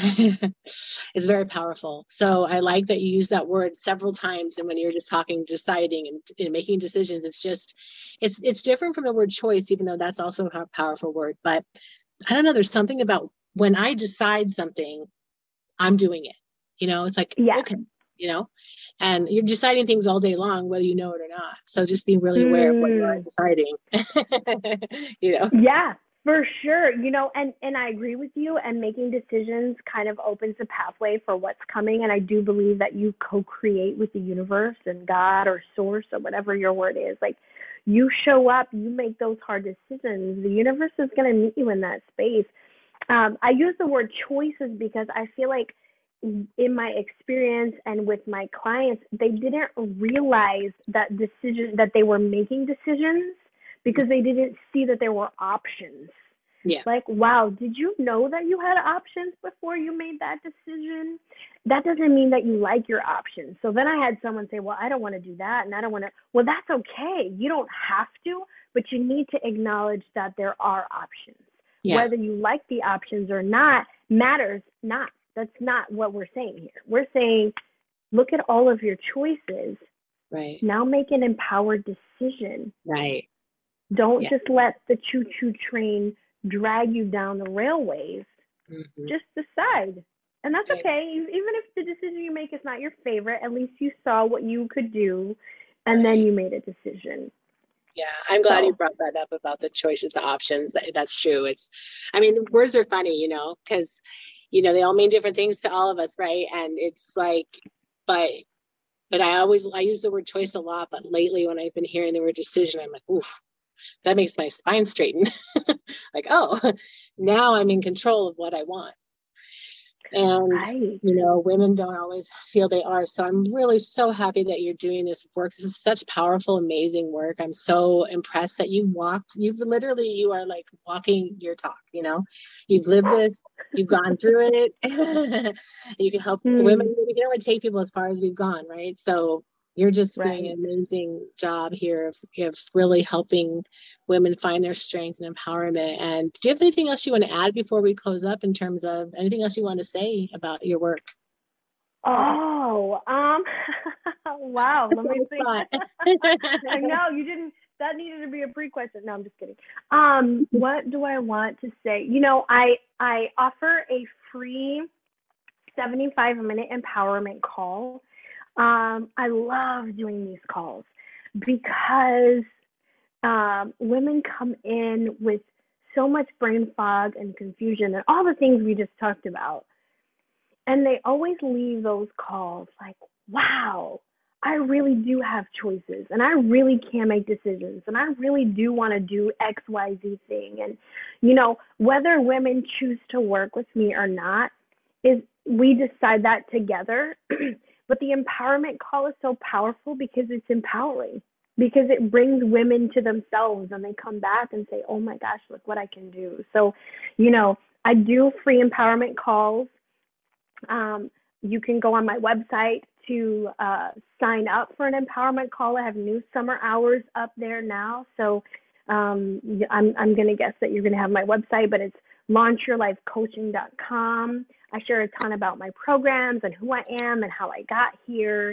[SPEAKER 2] is very powerful. So I like that you use that word several times. And when you're just talking, deciding and, and making decisions, it's just, it's, it's different from the word choice, even though that's also a powerful word. But I don't know, there's something about when I decide something, I'm doing it, you know, it's like, yeah. Okay, you know, and you're deciding things all day long, whether you know it or not. So just be really aware mm. of what you are deciding, you know?
[SPEAKER 3] Yeah, for sure. You know, and, and I agree with you, and making decisions kind of opens the pathway for what's coming. And I do believe that you co-create with the universe and God or source or whatever your word is. Like, you show up, you make those hard decisions. The universe is going to meet you in that space. Um, I use the word choices because I feel like in my experience and with my clients, they didn't realize that decision that they were making decisions because they didn't see that there were options.
[SPEAKER 2] Yeah.
[SPEAKER 3] Like, wow, did you know that you had options before you made that decision? That doesn't mean that you like your options. So then I had someone say, well, I don't want to do that. And I don't want to, well, that's okay. You don't have to, but you need to acknowledge that there are options. Yeah. Whether you like the options or not matters not. That's not what we're saying here. We're saying, look at all of your choices.
[SPEAKER 2] Right.
[SPEAKER 3] Now make an empowered decision.
[SPEAKER 2] Right.
[SPEAKER 3] Don't
[SPEAKER 2] yeah.
[SPEAKER 3] just let the choo-choo train drag you down the railways. Mm-hmm. Just decide. And that's right. Okay. Even if the decision you make is not your favorite, at least you saw what you could do, and right. then you made a decision.
[SPEAKER 2] Yeah, I'm glad
[SPEAKER 3] so.
[SPEAKER 2] you brought that up about the choices, the options. That, that's true. It's, I mean, words are funny, you know, because, you know, they all mean different things to all of us, right? And it's like, but, but I always, I use the word choice a lot, but lately when I've been hearing the word decision, I'm like, oof, that makes my spine straighten. Like, oh, now I'm in control of what I want. And,
[SPEAKER 3] right.
[SPEAKER 2] you know, women don't always feel they are. So I'm really so happy that you're doing this work. This is such powerful, amazing work. I'm so impressed that you walked, you've literally, you are like walking your talk, you know, you've lived this, you've gone through it. You can help mm. women. We can only take people as far as we've gone, right? So you're just right. doing an amazing job here of, of really helping women find their strength and empowerment. And do you have anything else you want to add before we close up in terms of anything else you want to say about your work?
[SPEAKER 3] Oh, um, wow. Let me think. I know you didn't, that needed to be a pre-question. No, I'm just kidding. Um, what do I want to say? You know, I, I offer a free seventy-five minute empowerment call. Um, I love doing these calls because um, women come in with so much brain fog and confusion and all the things we just talked about. And they always leave those calls like, wow, I really do have choices and I really can make decisions and I really do want to do X, Y, Z thing. And, you know, whether women choose to work with me or not, is we decide that together. But the empowerment call is so powerful because it's empowering, because it brings women to themselves and they come back and say, oh my gosh, look what I can do. So, you know, I do free empowerment calls. Um, you can go on my website to uh, sign up for an empowerment call. I have new summer hours up there now. So um, I'm, I'm going to guess that you're going to have my website, but it's launch your life coaching dot com. I share a ton about my programs and who I am and how I got here.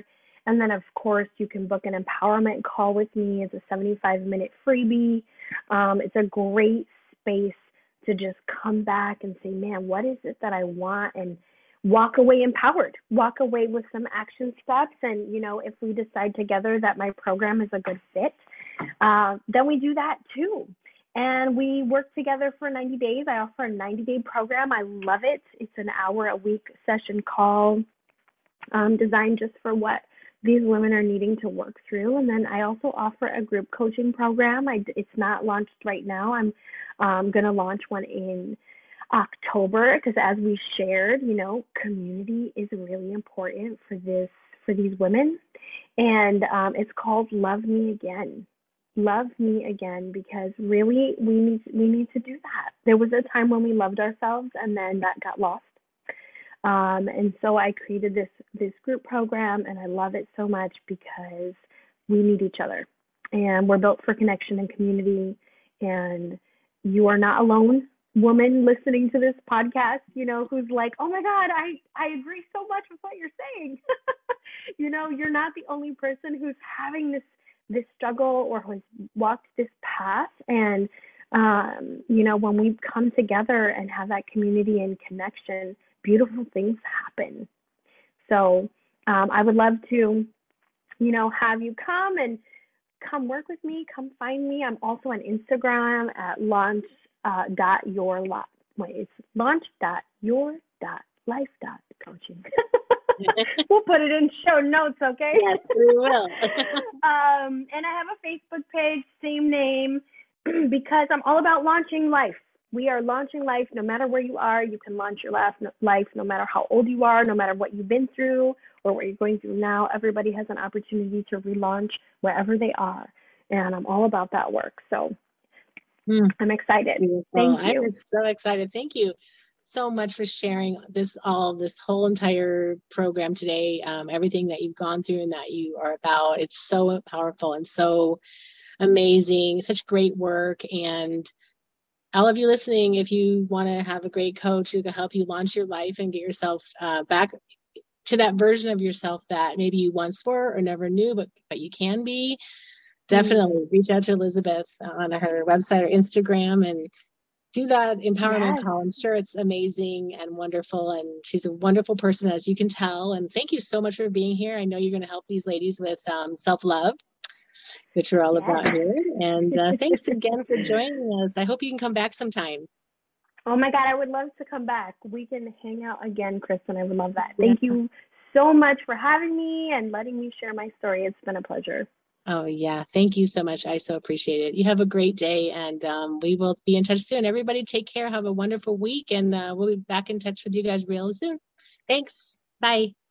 [SPEAKER 3] And then, of course, you can book an empowerment call with me. It's a seventy-five minute freebie. Um, it's a great space to just come back and say, man, what is it that I want? And walk away empowered, walk away with some action steps. And, you know, if we decide together that my program is a good fit, uh, then we do that too. And we work together for ninety days. I offer a ninety day program. I love it. It's an hour a week session call um, designed just for what these women are needing to work through. And then I also offer a group coaching program. I, it's not launched right now. I'm um, going to launch one in October because, as we shared, you know, community is really important for this, for these women. And um, it's called Love Me Again. Love Me Again, because really we need, we need to do that. There was a time when we loved ourselves and then that got lost. Um, and so I created this, this group program, and I love it so much because we need each other, and we're built for connection and community. And you are not alone, woman listening to this podcast, you know, who's like, oh my God, I, I agree so much with what you're saying. You know, you're not the only person who's having this, this struggle or who's walked this path. And, um, you know, when we come together and have that community and connection, beautiful things happen. So um, I would love to, you know, have you come and come work with me, come find me. I'm also on Instagram at launch uh, dot your life. Wait, it's launch dot your dot life dot coaching. We'll put it in show notes, okay?
[SPEAKER 2] Yes, we will.
[SPEAKER 3] um, and I have a Facebook page, same name, because I'm all about launching life. We are launching life. No matter where you are, you can launch your life, life, no matter how old you are, no matter what you've been through or what you're going through now. Everybody has an opportunity to relaunch wherever they are. And I'm all about that work. So mm. I'm excited. Beautiful. Thank you.
[SPEAKER 2] I'm so excited. Thank you so much for sharing this, all this whole entire program today, um, everything that you've gone through and that you are about. It's so powerful and so amazing, such great work. And all of you listening, if you want to have a great coach who can help you launch your life and get yourself uh, back to that version of yourself that maybe you once were or never knew, but, but you can be, definitely mm-hmm. reach out to Elizabeth on her website or Instagram and do that empowerment yes. call. I'm sure it's amazing and wonderful. And she's a wonderful person, as you can tell. And thank you so much for being here. I know you're going to help these ladies with um, self-love, which we're all yeah. about here. And uh, thanks again for joining us. I hope you can come back sometime.
[SPEAKER 3] Oh my God, I would love to come back. We can hang out again, Kristen. I would love that. Thank yeah. you so much for having me and letting me share my story. It's been a pleasure.
[SPEAKER 2] Oh yeah. Thank you so much. I so appreciate it. You have a great day, and um, we will be in touch soon. Everybody take care. Have a wonderful week, and uh, we'll be back in touch with you guys real soon. Thanks. Bye.